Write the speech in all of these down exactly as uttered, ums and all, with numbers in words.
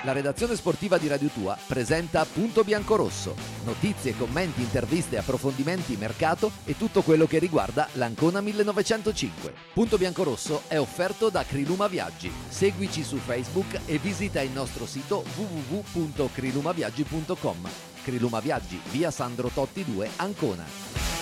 La redazione sportiva di Radio Tua presenta Punto Biancorosso. Notizie, commenti, interviste, approfondimenti, mercato e tutto quello che riguarda l'Ancona millenovecentocinque. Punto Biancorosso è offerto da Criluma Viaggi. Seguici su Facebook e visita il nostro sito w w w punto crilumaviaggi punto com. Criluma Viaggi, via Sandro Totti due, Ancona.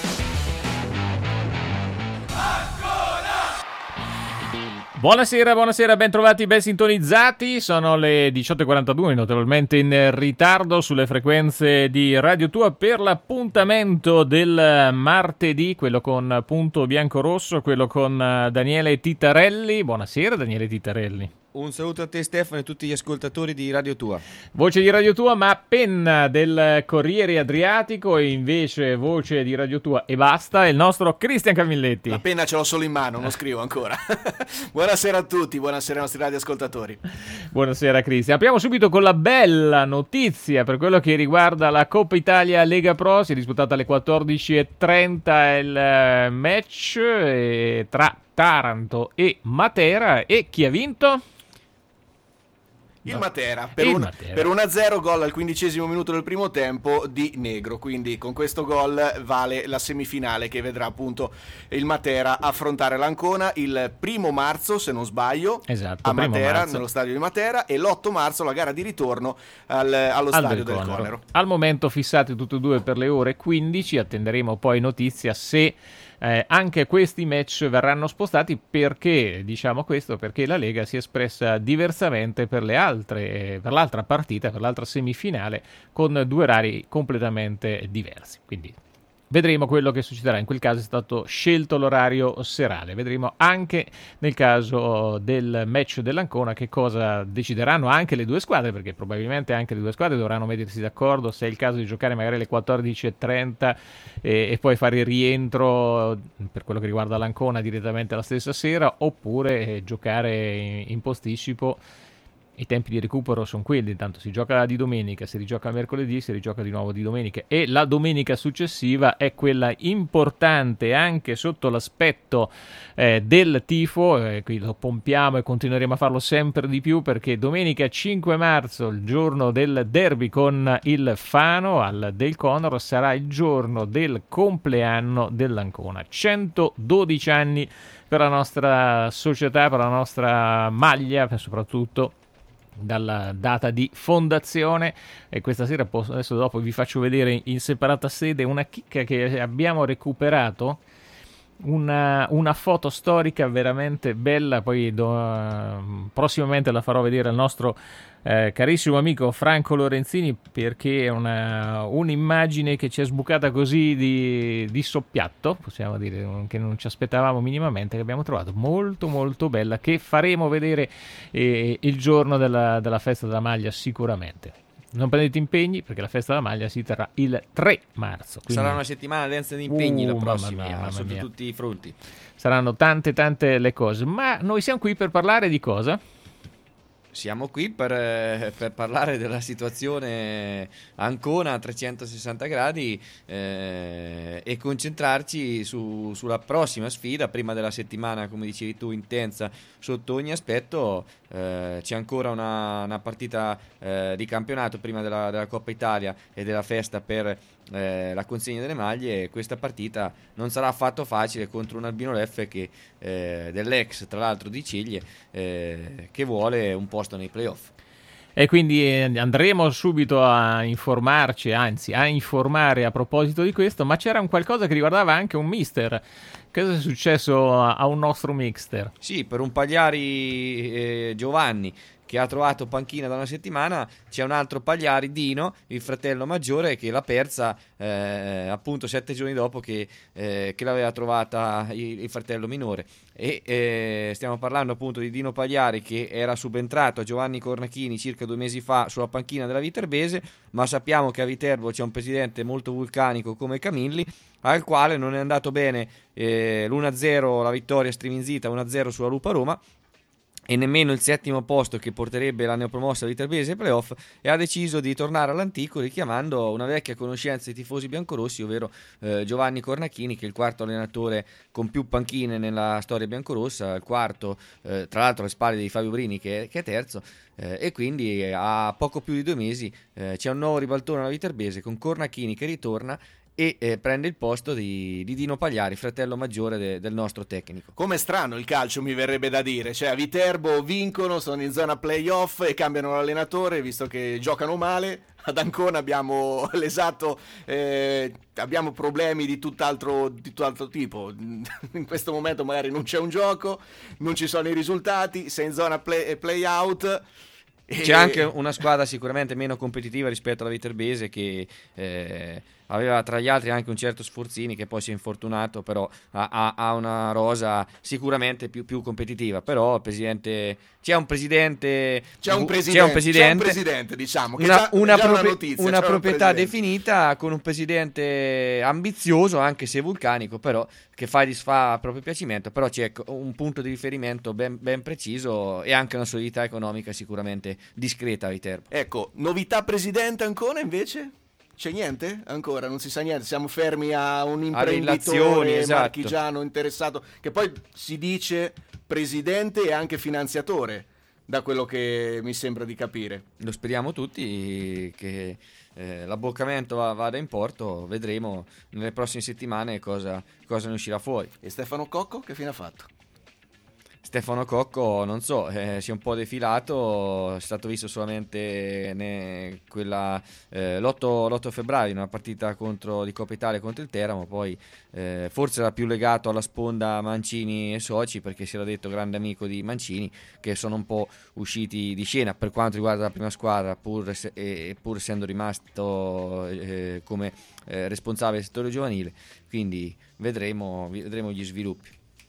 Buonasera, buonasera, ben trovati, ben sintonizzati. Sono le diciotto e quarantadue, notevolmente in ritardo sulle frequenze di Radio Tua per l'appuntamento del martedì, quello con Punto Biancorosso, quello con Daniele Titarelli. Buonasera Daniele Titarelli. Un saluto a te Stefano e a tutti gli ascoltatori di Radio Tua. Voce di Radio Tua, ma penna del Corriere Adriatico e invece voce di Radio Tua e basta, è il nostro Cristian Camilletti. La penna ce l'ho solo in mano, non scrivo ancora. Buonasera a tutti, buonasera ai nostri radioascoltatori. Buonasera Cristian. Apriamo subito con la bella notizia per quello che riguarda la Coppa Italia Lega Pro. Si è disputata alle quattordici e trenta il match tra Taranto e Matera, e chi ha vinto? Il Matera, per, Il un, Matera. per uno a zero, gol al quindicesimo minuto del primo tempo di Negro, quindi con questo gol vale la semifinale che vedrà appunto il Matera affrontare l'Ancona il primo marzo, se non sbaglio, esatto, a Matera, marzo. nello stadio di Matera, e l'otto marzo la gara di ritorno al, allo Al stadio del del Conero. Conero. Al momento fissati tutti e due per le ore quindici, attenderemo poi notizia se Eh, anche questi match verranno spostati. Perché diciamo questo? Perché la Lega si è espressa diversamente per le altre, per l'altra partita, per l'altra semifinale, con due orari completamente diversi. Quindi vedremo quello che succederà. In quel caso è stato scelto l'orario serale. Vedremo anche nel caso del match dell'Ancona che cosa decideranno anche le due squadre, perché probabilmente anche le due squadre dovranno mettersi d'accordo se è il caso di giocare magari alle quattordici e trenta e, e poi fare il rientro per quello che riguarda l'Ancona direttamente la stessa sera, oppure eh, giocare in, in posticipo. I tempi di recupero sono quelli, intanto si gioca di domenica, si rigioca mercoledì, si rigioca di nuovo di domenica, e la domenica successiva è quella importante anche sotto l'aspetto eh, del tifo. Eh, qui lo pompiamo e continueremo a farlo sempre di più, perché domenica cinque marzo, il giorno del derby con il Fano al Del Conero, sarà il giorno del compleanno dell'Ancona. centododici anni per la nostra società, per la nostra maglia soprattutto, dalla data di fondazione. E questa sera, adesso dopo vi faccio vedere in separata sede una chicca che abbiamo recuperato, una, una foto storica veramente bella. Poi do, prossimamente la farò vedere al nostro eh, carissimo amico Franco Lorenzini, perché è una, un'immagine che ci è sbucata così di, di soppiatto, possiamo dire, che non ci aspettavamo minimamente, che abbiamo trovato molto molto bella, che faremo vedere eh, il giorno della, della festa della maglia sicuramente. Non prendete impegni, perché la festa della maglia si terrà il tre marzo. Quindi Sarà una settimana densa di impegni, Uh, la mamma prossima, mia, mamma sotto mia. tutti i fronti. saranno tante tante le cose, ma noi siamo qui per parlare di cosa? Siamo qui per, eh, per parlare della situazione Ancona a trecentosessanta gradi eh, e concentrarci su, sulla prossima sfida, prima della settimana, come dicevi tu, intensa sotto ogni aspetto. Eh, c'è ancora una, una partita eh, di campionato prima della, della Coppa Italia e della festa per eh, la consegna delle maglie, e questa partita non sarà affatto facile contro un Albino Leffe che, eh, dell'ex, tra l'altro, di Ciglie, eh, che vuole un posto nei playoff. E quindi andremo subito a informarci, anzi a informare a proposito di questo, ma c'era un qualcosa che riguardava anche un mister. Cosa è successo a un nostro mister? Sì, per un Pagliari eh, Giovanni, che ha trovato panchina da una settimana, c'è un altro Pagliari, Dino, il fratello maggiore, che l'ha persa eh, appunto sette giorni dopo che, eh, che l'aveva trovata il, il fratello minore. E eh, stiamo parlando appunto di Dino Pagliari, che era subentrato a Giovanni Cornachini circa due mesi fa sulla panchina della Viterbese, ma sappiamo che a Viterbo c'è un presidente molto vulcanico come Camilli, al quale non è andato bene eh, l'uno a zero, la vittoria striminzita uno a zero sulla Lupa Roma, e nemmeno il settimo posto che porterebbe la neopromossa Viterbese ai playoff, e ha deciso di tornare all'antico richiamando una vecchia conoscenza dei tifosi biancorossi, ovvero eh, Giovanni Cornacchini, che è il quarto allenatore con più panchine nella storia biancorossa, il quarto eh, tra l'altro alle spalle di Fabio Brini che, che è terzo, eh, e quindi eh, a poco più di due mesi eh, c'è un nuovo ribaltone alla Viterbese con Cornacchini che ritorna e eh, prende il posto di, di Dino Pagliari, fratello maggiore de, del nostro tecnico. Come strano il calcio, mi verrebbe da dire, cioè a Viterbo vincono, sono in zona playoff e cambiano l'allenatore visto che giocano male. Ad Ancona abbiamo l'esatto eh, abbiamo problemi di tutt'altro, di tutt'altro tipo. In questo momento magari non c'è un gioco, non ci sono i risultati, sei in zona play, play out. C'è anche una squadra sicuramente meno competitiva rispetto alla Viterbese, che eh, aveva tra gli altri anche un certo Sforzini, che poi si è infortunato, però ha, ha una rosa sicuramente più, più competitiva. Però il presidente, c'è un presidente c'è un presidente, c'è un presidente, c'è un presidente diciamo che una, già, una, già prope- una, notizia, una proprietà un definita, con un presidente ambizioso anche se vulcanico, però che fa e disfa a proprio piacimento. Però c'è un punto di riferimento ben, ben preciso e anche una solidità economica sicuramente discreta a Viterbo. Ecco, novità presidente ancora invece? C'è niente? Ancora non si sa niente, siamo fermi a un imprenditore esatto. marchigiano interessato, che poi si dice presidente e anche finanziatore, da quello che mi sembra di capire. Lo speriamo tutti che eh, l'abboccamento va, vada in porto, vedremo nelle prossime settimane cosa, cosa ne uscirà fuori. E Stefano Cocco che fine ha fatto? Stefano Cocco, non so, eh, si è un po' defilato, è stato visto solamente ne, quella, eh, l'otto, l'otto febbraio in una partita contro, di Coppa Italia contro il Teramo, poi eh, forse era più legato alla sponda Mancini e soci, perché si era detto grande amico di Mancini, che sono un po' usciti di scena per quanto riguarda la prima squadra, pur, se, eh, pur essendo rimasto eh, come eh, responsabile del settore giovanile, quindi vedremo, vedremo gli sviluppi.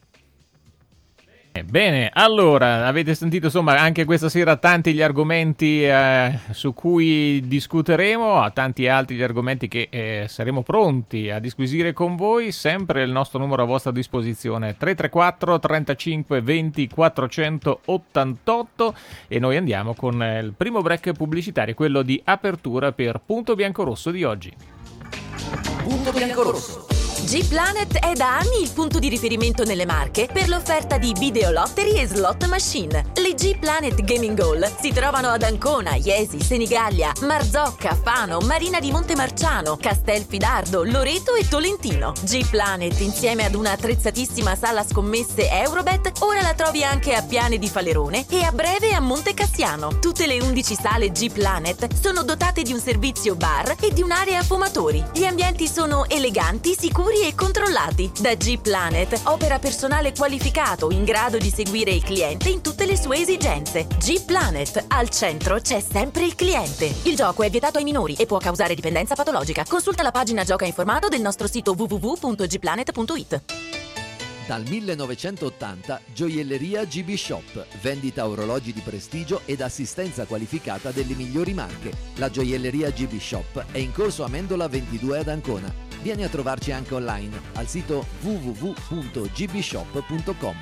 Bene, allora avete sentito insomma anche questa sera tanti gli argomenti eh, su cui discuteremo, tanti altri gli argomenti che eh, saremo pronti a disquisire con voi, sempre il nostro numero a vostra disposizione tre tre quattro trentacinque venti quattrocentottantotto, e noi andiamo con eh, il primo break pubblicitario, quello di apertura per Punto Biancorosso di oggi. Punto Biancorosso. G-Planet è da anni il punto di riferimento nelle Marche per l'offerta di videolottery e slot machine. Le G-Planet Gaming Hall si trovano ad Ancona, Iesi, Senigallia, Marzocca, Fano, Marina di Montemarciano, Castelfidardo, Loreto e Tolentino. G-Planet, insieme ad una attrezzatissima sala scommesse Eurobet, ora la trovi anche a Piane di Falerone e a breve a Monte Cassiano. Tutte le undici sale G-Planet sono dotate di un servizio bar e di un'area fumatori. Gli ambienti sono eleganti, sicuri e controllati. Da G-Planet opera personale qualificato in grado di seguire il cliente in tutte le sue esigenze. G-Planet, al centro c'è sempre il cliente. Il gioco è vietato ai minori e può causare dipendenza patologica. Consulta la pagina Gioca informato del nostro sito w w w punto g planet punto i t. Dal millenovecentottanta Gioielleria G B Shop, vendita orologi di prestigio ed assistenza qualificata delle migliori marche. La Gioielleria G B Shop è in corso Amendola ventidue ad Ancona. Vieni a trovarci anche online al sito w w w punto g b shop punto com.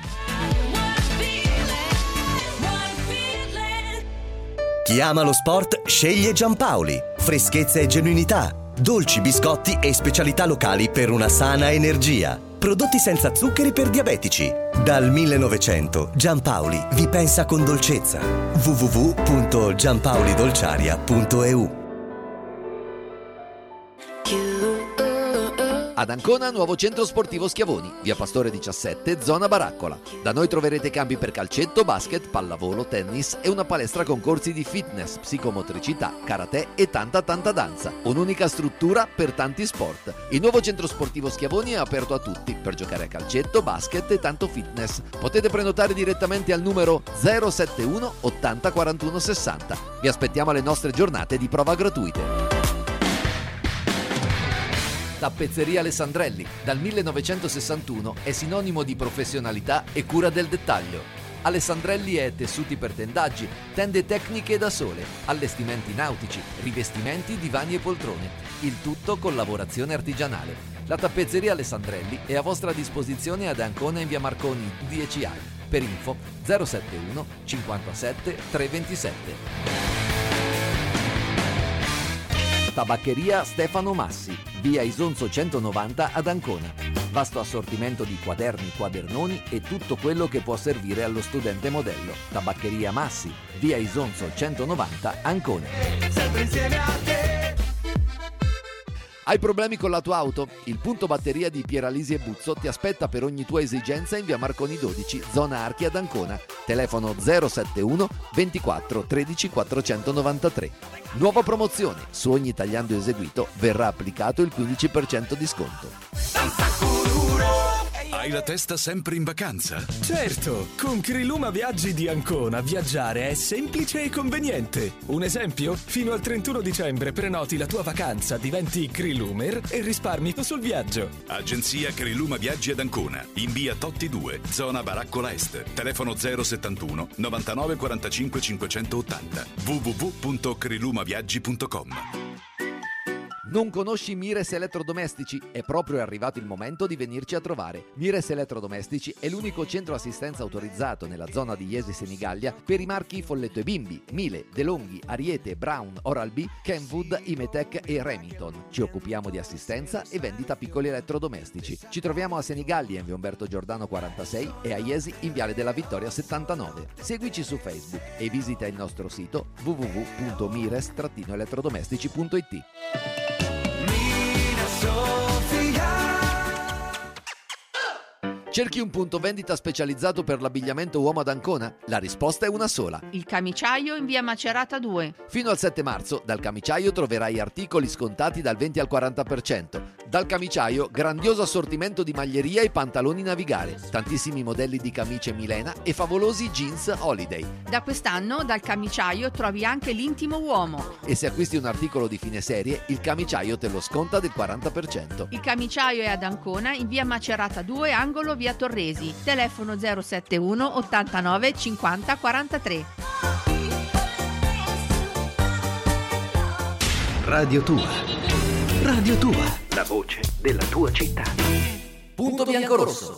Chi ama lo sport sceglie Giampaoli. Freschezza e genuinità, dolci, biscotti e specialità locali per una sana energia. Prodotti senza zuccheri per diabetici. Dal millenovecento Giampaoli vi pensa con dolcezza. w w w punto giampaolidolciaria punto e u. Ad Ancona, nuovo centro sportivo Schiavoni, via Pastore diciassette, zona Baraccola. Da noi troverete campi per calcetto, basket, pallavolo, tennis e una palestra con corsi di fitness, psicomotricità, karate e tanta tanta danza. Un'unica struttura per tanti sport. Il nuovo centro sportivo Schiavoni è aperto a tutti per giocare a calcetto, basket e tanto fitness. Potete prenotare direttamente al numero zero sette uno ottanta quarantuno sessanta. Vi aspettiamo alle nostre giornate di prova gratuite. Tappezzeria Alessandrelli, dal millenovecentosessantuno è sinonimo di professionalità e cura del dettaglio. Alessandrelli è tessuti per tendaggi, tende tecniche da sole, allestimenti nautici, rivestimenti, divani e poltrone. Il tutto con lavorazione artigianale. La tappezzeria Alessandrelli è a vostra disposizione ad Ancona in via Marconi dieci A. Per info zero sette uno cinquantasette trecentoventisette. Tabaccheria Stefano Massi, via Isonzo centonovanta ad Ancona. Vasto assortimento di quaderni, quadernoni e tutto quello che può servire allo studente modello. Tabaccheria Massi, via Isonzo centonovanta, Ancona. Sempre insieme a te. Hai problemi con la tua auto? Il punto batteria di Pieralisi e Buzzo ti aspetta per ogni tua esigenza in via Marconi dodici, zona Archi ad Ancona. Telefono zero sette uno ventiquattro tredici quattrocentonovantatré. Nuova promozione, su ogni tagliando eseguito verrà applicato il quindici per cento di sconto. Hai la testa sempre in vacanza? Certo, con Criluma Viaggi di Ancona viaggiare è semplice e conveniente. Un esempio? Fino al trentuno dicembre prenoti la tua vacanza, diventi Crilumer e risparmi sul viaggio. Agenzia Criluma Viaggi ad Ancona, in via Totti due, zona Baraccola Est. Telefono zero settantuno novantanove quarantacinque cinquecentottanta. w w w punto crilumaviaggi punto com. Non conosci Mires Elettrodomestici? È proprio arrivato il momento di venirci a trovare. Mires Elettrodomestici è l'unico centro assistenza autorizzato nella zona di Jesi Senigallia per i marchi Folletto e Bimbi, Miele, DeLonghi, Ariete, Brown, Oral-B, Kenwood, Imetec e Remington. Ci occupiamo di assistenza e vendita piccoli elettrodomestici. Ci troviamo a Senigallia in via Umberto Giordano quarantasei e a Jesi in viale della Vittoria settantanove. Seguici su Facebook e visita il nostro sito w w w punto mires elettrodomestici punto i t. Cerchi un punto vendita specializzato per l'abbigliamento uomo ad Ancona? La risposta è una sola. Il Camiciaio in via Macerata due. Fino al sette marzo dal Camiciaio troverai articoli scontati dal venti al quaranta per cento. Dal Camiciaio grandioso assortimento di maglieria e pantaloni navigare, tantissimi modelli di camicie Milena e favolosi jeans Holiday. Da quest'anno dal Camiciaio trovi anche l'intimo uomo. E se acquisti un articolo di fine serie, il Camiciaio te lo sconta del quaranta per cento. Il Camiciaio è ad Ancona in via Macerata due, angolo via Torresi. Telefono zero sette uno ottantanove cinquanta quarantatré. Radio Tua. Radio Tua. La voce della tua città. Punto biancorosso.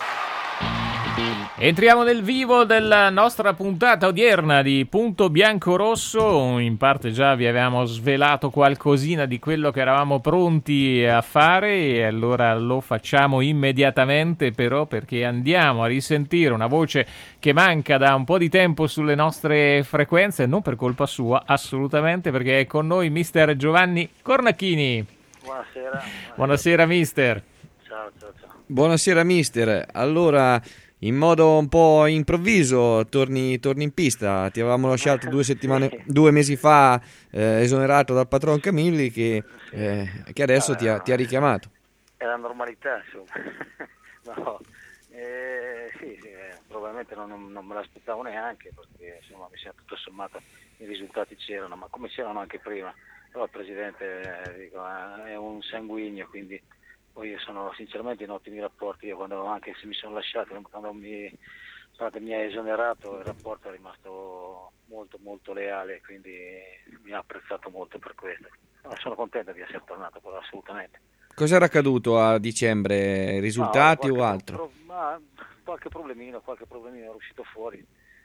Entriamo nel vivo della nostra puntata odierna di Punto Biancorosso. In parte già vi avevamo svelato qualcosina di quello che eravamo pronti a fare e allora lo facciamo immediatamente, però, perché andiamo a risentire una voce che manca da un po' di tempo sulle nostre frequenze, non per colpa sua assolutamente, perché è con noi mister Giovanni Cornacchini. Buonasera. Buonasera, buonasera mister. Ciao, ciao, ciao. Buonasera mister. Allora, in modo un po' improvviso torni, torni in pista. Ti avevamo lasciato due settimane, due mesi fa eh, esonerato dal patron Camilli che, eh, che adesso ti ha, ti ha richiamato. È la normalità, insomma. No, eh, sì, sì, eh, probabilmente non, non me l'aspettavo neanche, perché insomma mi sembra tutto sommato i risultati c'erano, ma come c'erano anche prima. Però il presidente eh, dico, è un sanguigno, quindi poi io sono sinceramente in ottimi rapporti. Io quando, anche se mi sono lasciato, quando mi, mi ha esonerato, il rapporto è rimasto molto molto leale, quindi mi ha apprezzato molto per questo. Sono contento di essere tornato, però, assolutamente. Cos'era accaduto a dicembre? Risultati no, o altro? Pro, ma qualche problemino, qualche problemino è uscito fuori.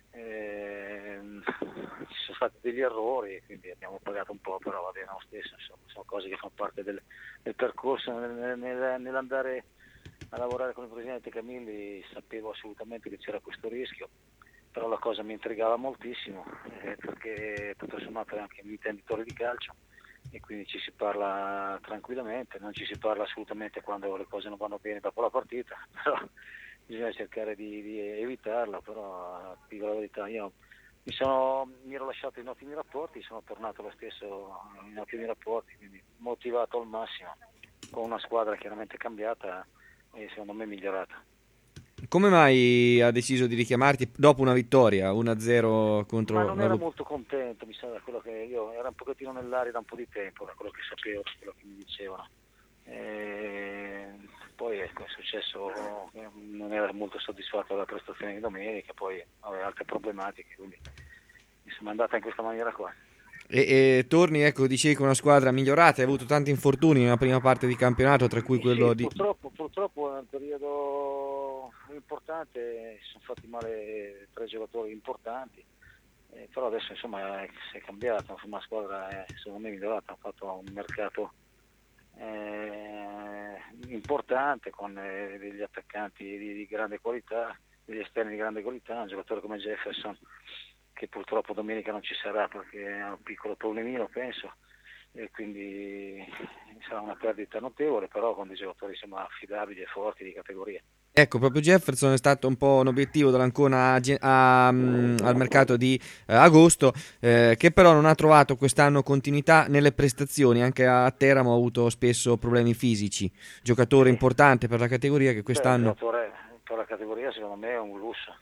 Eh, ci sono stati degli errori, quindi abbiamo pagato un po', però va bene lo stesso, insomma, sono cose che fanno parte del, del percorso. Nel, nel, nell'andare a lavorare con il presidente Camilli sapevo assolutamente che c'era questo rischio, però la cosa mi intrigava moltissimo, eh, perché tutto sommato è anche un intenditore di calcio e quindi ci si parla tranquillamente, non ci si parla assolutamente quando le cose non vanno bene dopo la partita, però bisogna cercare di, di evitarla. Però dico la verità, io mi, sono, mi ero lasciato in ottimi rapporti, sono tornato lo stesso in ottimi rapporti, quindi motivato al massimo, con una squadra chiaramente cambiata e secondo me migliorata. Come mai ha deciso di richiamarti dopo una vittoria uno a zero contro... Ma non ero molto contento, mi sa, da quello che io era un pochettino nell'aria da un po' di tempo, da quello che sapevo, da quello che mi dicevano. E poi ecco, è successo che non era molto soddisfatto della prestazione di domenica, poi aveva altre problematiche, quindi mi sono andata in questa maniera qua. E, e torni, ecco, dicevi, con una squadra migliorata, hai avuto tanti infortuni nella prima parte di campionato, tra cui quello sì, di... Purtroppo, purtroppo è un periodo l'importante, si sono fatti male tre giocatori importanti, eh, però adesso insomma si è cambiato, insomma, la squadra è secondo me migliorata, ha fatto un mercato eh, importante con eh, degli attaccanti di, di grande qualità, degli esterni di grande qualità, un giocatore come Jefferson che purtroppo domenica non ci sarà perché ha un piccolo problemino penso, e quindi sarà una perdita notevole, però con dei giocatori insomma affidabili e forti di categoria. Ecco, proprio Jefferson è stato un po' un obiettivo dell'Ancona a, a, um, al mercato di eh, agosto, eh, che però non ha trovato quest'anno continuità nelle prestazioni, anche a Teramo ha avuto spesso problemi fisici, giocatore Sì. importante per la categoria che quest'anno... Beh, giocatore per la categoria secondo me è un lusso,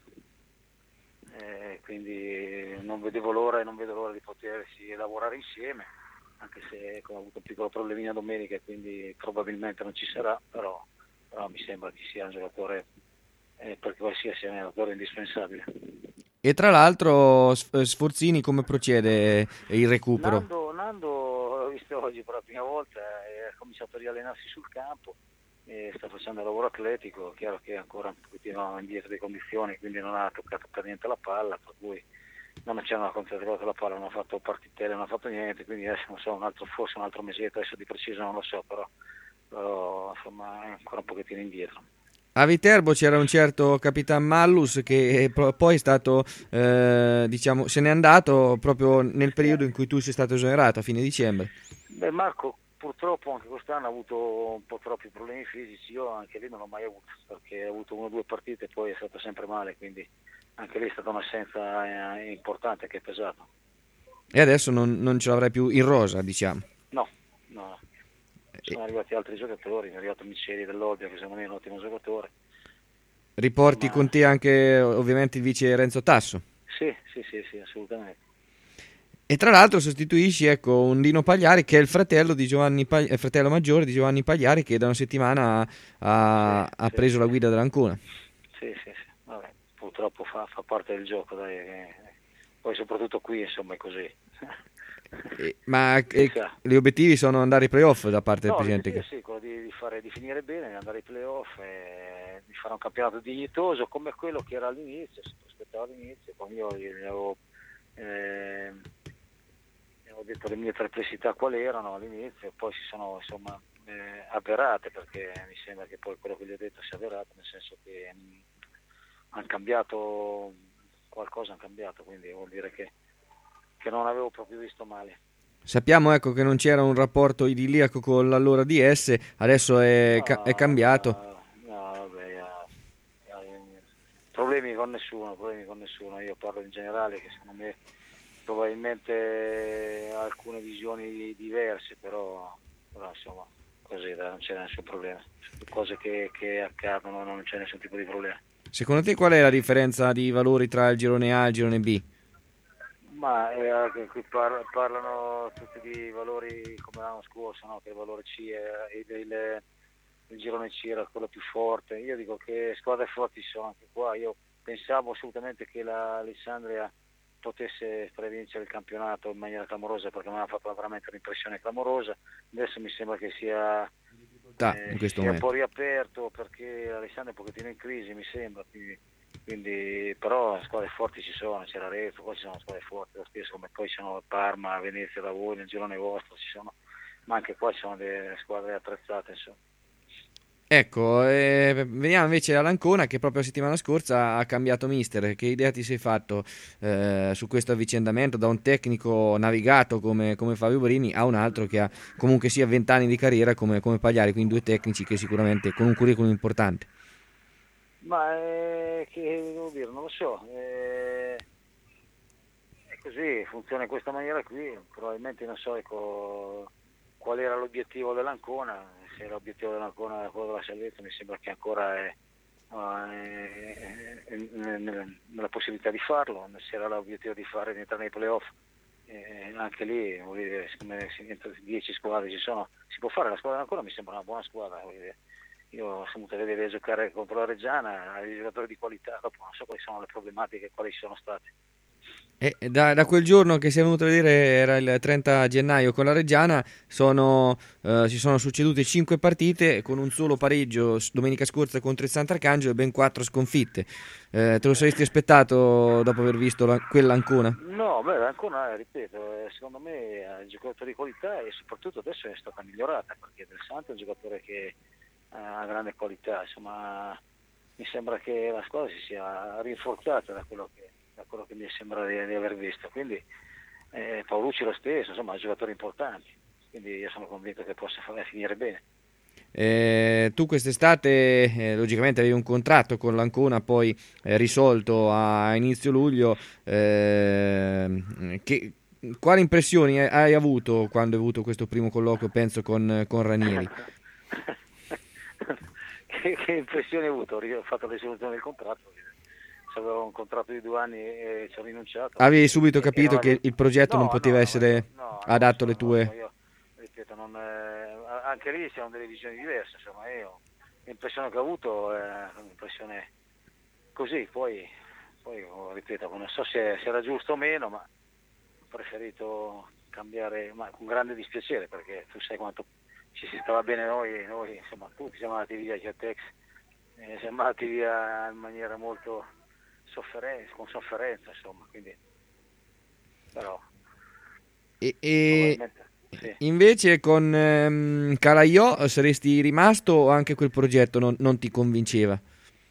eh, quindi non vedevo l'ora e non vedo l'ora di potersi lavorare insieme, anche se ho avuto un piccolo problemino domenica e quindi probabilmente non ci sarà, però... però mi sembra che sia un giocatore eh, per qualsiasi allenatore indispensabile. E tra l'altro Sforzini come procede il recupero? Nando, Nando l'ho visto oggi per la prima volta, ha cominciato a riallenarsi sul campo, e sta facendo lavoro atletico, chiaro che è ancora un pochettino indietro di condizioni, quindi non ha toccato per niente la palla, per cui non c'era concentrato la palla, non ha fatto partitelle, non ha fatto niente, quindi adesso non so, un altro, forse un altro mesetto, adesso di preciso non lo so, però però insomma è ancora un pochettino indietro. A Viterbo c'era un certo Capitan Mallus che poi è stato eh, diciamo se n'è andato proprio nel periodo in cui tu sei stato esonerato a fine dicembre. Beh, Marco purtroppo anche quest'anno ha avuto un po' troppi problemi fisici, io anche lì non l'ho mai avuto perché ha avuto una o due partite e poi è stato sempre male, quindi anche lì è stata un'assenza eh, importante che è pesato. E adesso non, non ce l'avrai più in rosa, diciamo. No, no. Sono arrivati altri giocatori, è arrivato Miceli dell'Olbia che secondo me è un ottimo giocatore. Riporti Ma... con te anche ovviamente il vice Renzo Tasso. Sì, sì, sì, sì, assolutamente. E tra l'altro sostituisci ecco un Dino Pagliari che è il fratello di Giovanni Pagli- il fratello maggiore di Giovanni Pagliari che da una settimana ha, sì, ha sì, preso sì. la guida dell'Ancona. Sì, sì, sì. Vabbè, purtroppo fa, fa parte del gioco, dai. Eh. Poi soprattutto qui insomma è così. Eh, ma eh, gli obiettivi sono andare ai playoff da parte no, del presidente? Che... Sì, quello di, di, fare, di finire bene, di andare ai playoff, e di fare un campionato dignitoso come quello che era all'inizio, si prospettava all'inizio, quando io gli avevo, eh, gli avevo detto le mie perplessità quali erano all'inizio, e poi si sono insomma eh, avverate, perché mi sembra che poi quello che gli ho detto sia avverato, nel senso che mh, hanno cambiato qualcosa, hanno cambiato, quindi vuol dire che che non avevo proprio visto male. Sappiamo ecco che non c'era un rapporto idilliaco con l'allora D S, adesso è, no, ca- è cambiato. No, no vabbè, ha, ha, problemi con nessuno, problemi con nessuno. Io parlo in generale che secondo me probabilmente ha alcune visioni diverse, però, però insomma così dai, non c'è nessun problema. Cose che, che accadono non c'è nessun tipo di problema. Secondo te qual è la differenza di valori tra il girone A e il girone B? Ma eh, qui par- parlano tutti di valori come l'anno scorso, no? Che il valore C è il, il, il girone C era quello più forte. Io dico che squadre forti ci sono anche qua. Io pensavo assolutamente che la Alessandria potesse fare vincere il campionato in maniera clamorosa, perché mi ha fatto veramente un'impressione clamorosa. Adesso mi sembra che sia, eh, in questo sia un momento. po' riaperto, perché l'Alessandria è un pochettino in crisi, mi sembra. Quindi, quindi però squadre forti ci sono, c'è l'Arezzo, poi ci sono squadre forti lo stesso, come poi ci sono Parma, Venezia da voi, nel girone vostro ci sono, ma anche qua ci sono delle squadre attrezzate, insomma. Ecco, eh, veniamo invece all'Ancona che proprio la settimana scorsa ha cambiato mister. Che idea ti sei fatto eh, su questo avvicendamento da un tecnico navigato come, come Fabio Brini a un altro che ha comunque sia vent'anni di carriera come, come Pagliari, quindi due tecnici che sicuramente con un curriculum importante? Ma eh, che devo dire, non lo so, eh, è così, funziona in questa maniera qui, probabilmente non so ecco, qual era l'obiettivo dell'Ancona. Se l'obiettivo dell'Ancona era quello della salvezza, mi sembra che ancora è, è, è, è nella possibilità di farlo. Se era l'obiettivo di fare di entrare nei playoff, eh, anche lì vuol dire, siccome dieci squadre ci sono, si può fare. La squadra dell'Ancona mi sembra una buona squadra, vuol dire. Io ho saputo vedere giocare contro la Reggiana, ha dei giocatori di qualità, dopo non so quali sono le problematiche, quali ci sono state. E da, da quel giorno che si è venuto a vedere, era il trenta gennaio con la Reggiana, sono, eh, si sono succedute cinque partite con un solo pareggio domenica scorsa contro il Sant'Arcangelo e ben quattro sconfitte. Eh, te lo saresti aspettato dopo aver visto la, quell'Ancona? No, beh, l'Ancona, ripeto, eh, secondo me ha giocatori di qualità e soprattutto adesso è stata migliorata, perché Del Santo è un giocatore che ha grande qualità, insomma mi sembra che la squadra si sia rinforzata da quello che da quello che mi sembra di, di aver visto, quindi eh, Paolucci lo stesso, insomma, giocatori importanti, quindi io sono convinto che possa fare, finire bene. Eh, tu quest'estate eh, logicamente avevi un contratto con l'Ancona, poi eh, risolto a inizio luglio, eh, che, quali impressioni hai avuto quando hai avuto questo primo colloquio, penso, con, con Ranieri? che, che impressioni hai avuto? Ho fatto la risoluzione del contratto, avevo un contratto di due anni e ci ho rinunciato. Avevi subito e, capito e che avevo... il progetto no, non poteva no, essere no, no, adatto no, alle tue... no, io, ripeto, non, eh, anche lì siamo delle visioni diverse, insomma, io l'impressione che ho avuto è un'impressione così, poi, poi ripeto, non so se, se era giusto o meno, ma ho preferito cambiare, ma con grande dispiacere, perché tu sai quanto ci si stava bene noi, noi insomma, tutti siamo andati via, Getex, eh, siamo andati via in maniera molto sofferenza, con sofferenza, insomma, quindi però e, e sì. Invece con ehm, Calaiò saresti rimasto o anche quel progetto non, non ti convinceva?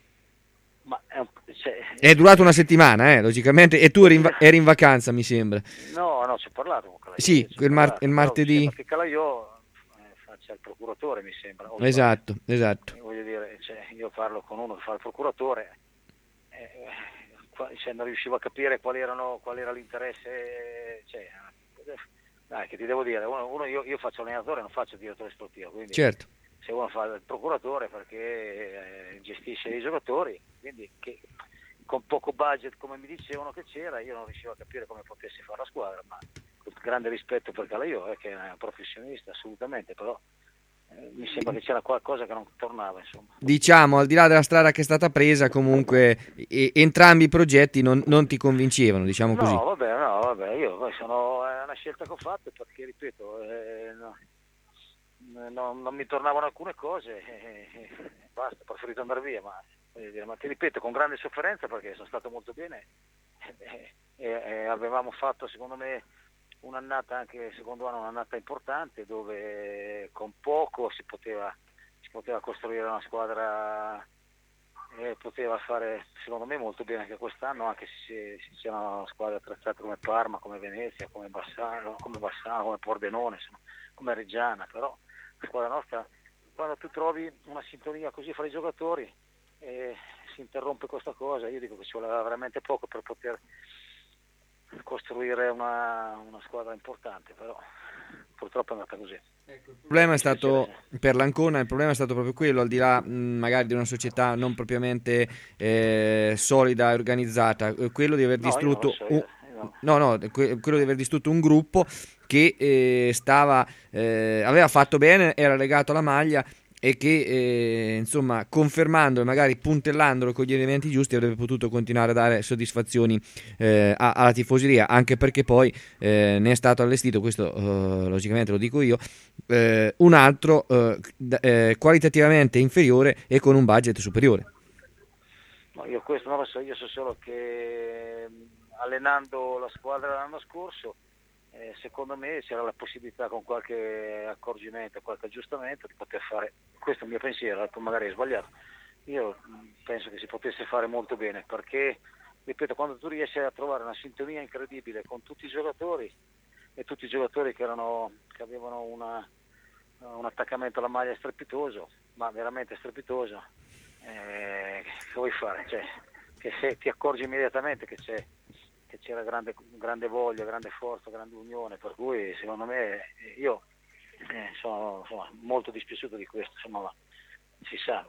Ma è, un, cioè, è durato una settimana, eh, logicamente, e tu eri in, va- eri in vacanza, mi sembra. No, no, ci ho parlato con Calaiò. Sì, il, mar- parlato, il martedì. Perché Calaiò eh, faccia il procuratore, mi sembra. Esatto, esatto. Voglio dire, cioè, io parlo con uno che fa il procuratore, eh, cioè, non riuscivo a capire quali erano, qual era l'interesse, cioè, dai, che ti devo dire, uno, uno io, io faccio allenatore, non faccio direttore sportivo, quindi certo. Se uno fa il procuratore perché eh, gestisce i giocatori, quindi che con poco budget, come mi dicevano che c'era, io non riuscivo a capire come potesse fare la squadra, ma con grande rispetto per Calaiò, eh, che è un professionista assolutamente, però mi sembra che c'era qualcosa che non tornava, insomma. Diciamo, al di là della strada che è stata presa, comunque e, entrambi i progetti non, non ti convincevano, diciamo no, così. No, vabbè, no, vabbè, io poi sono, è una scelta che ho fatto perché, ripeto, eh, no, no, non mi tornavano alcune cose e, e basta, ho preferito andare via, ma, dire, ma ti ripeto, con grande sofferenza perché sono stato molto bene e, e, e avevamo fatto, secondo me, un'annata anche secondo anno un'annata importante dove con poco si poteva si poteva costruire una squadra e poteva fare secondo me molto bene anche quest'anno, anche se, se c'era una squadra attrezzata come Parma, come Venezia, come Bassano, come Bassano, come Pordenone, insomma, come Reggiana, però la squadra nostra, quando tu trovi una sintonia così fra i giocatori e si interrompe questa cosa, io dico che ci voleva veramente poco per poter costruire una, una squadra importante, però purtroppo è andata così. Ecco, il problema è stato per l'Ancona, il problema è stato proprio quello, al di là mh, magari di una società non propriamente eh, solida e organizzata, quello di aver no, distrutto so, un, no, no, que- quello di aver distrutto un gruppo che eh, stava eh, aveva fatto bene, era legato alla maglia e che eh, insomma confermando e magari puntellandolo con gli elementi giusti avrebbe potuto continuare a dare soddisfazioni eh, a- alla tifoseria, anche perché poi eh, ne è stato allestito, questo eh, logicamente lo dico io, eh, un altro eh, d- eh, qualitativamente inferiore e con un budget superiore. No, io questo non lo so, io so solo che allenando la squadra l'anno scorso Eh, secondo me c'era la possibilità con qualche accorgimento, qualche aggiustamento di poter fare, questo è il mio pensiero, poi magari è sbagliato, io penso che si potesse fare molto bene perché, ripeto, quando tu riesci a trovare una sintonia incredibile con tutti i giocatori e tutti i giocatori che, erano, che avevano una, un attaccamento alla maglia strepitoso, ma veramente strepitoso, eh, che vuoi fare? Cioè, che se ti accorgi immediatamente che c'è che c'era grande, grande voglia, grande forza, grande unione, per cui secondo me io eh, sono insomma, molto dispiaciuto di questo, insomma, ma si sa.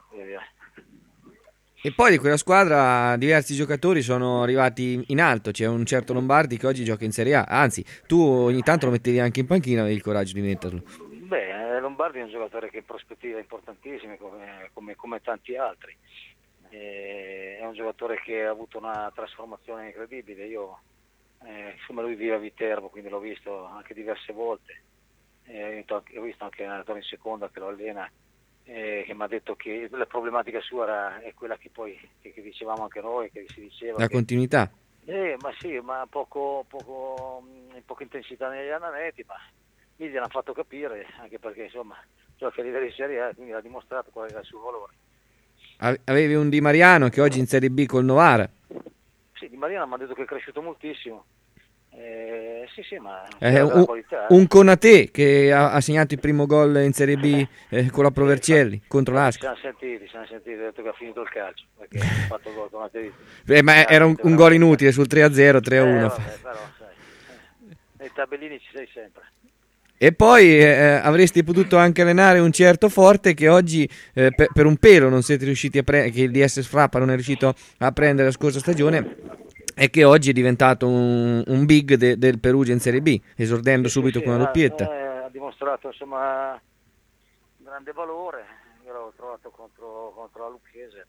E poi di quella squadra diversi giocatori sono arrivati in alto, c'è un certo Lombardi che oggi gioca in Serie A, anzi tu ogni tanto lo mettevi anche in panchina, avevi il coraggio di metterlo. Beh, Lombardi è un giocatore che in prospettiva è importantissimo come, come, come tanti altri. È un giocatore che ha avuto una trasformazione incredibile. Io eh, insomma lui vive a Viterbo, quindi l'ho visto anche diverse volte, eh, ho visto anche l'allenatore in seconda che lo allena, eh, che mi ha detto che la problematica sua era, è quella che poi che, che dicevamo anche noi, che si diceva La che, continuità. eh, ma sì, ma poco, poco, mh, poca intensità negli allenamenti, ma mi gliel'ha fatto capire, anche perché insomma gioca a livello di Serie A, quindi ha dimostrato qual era il suo valore. Avevi un Di Mariano che oggi in Serie B col Novara. Sì, Di Mariano mi ha detto che è cresciuto moltissimo. Eh, sì, sì, ma Eh, un, un, qualità, un Konate che ha, ha segnato il primo gol in Serie B eh, con la Provercelli contro Ci l'Ascoli. siamo sentiti, ci siamo sentiti, ho detto che ha finito il calcio, perché ha fatto gol con Konate. Eh, ma era un, un gol inutile sul tre a zero, tre a uno. Eh, vabbè, però, sai, eh, nei tabellini ci sei sempre. E poi eh, avresti potuto anche allenare un certo Forte che oggi eh, per, per un pelo non siete riusciti a prendere, che il D S Frappa non è riuscito a prendere la scorsa stagione, e che oggi è diventato un, un big de, del Perugia in Serie B, esordendo Sì, subito sì, con una doppietta. eh, ha dimostrato insomma un grande valore, io l'ho trovato contro, contro la Lucchese,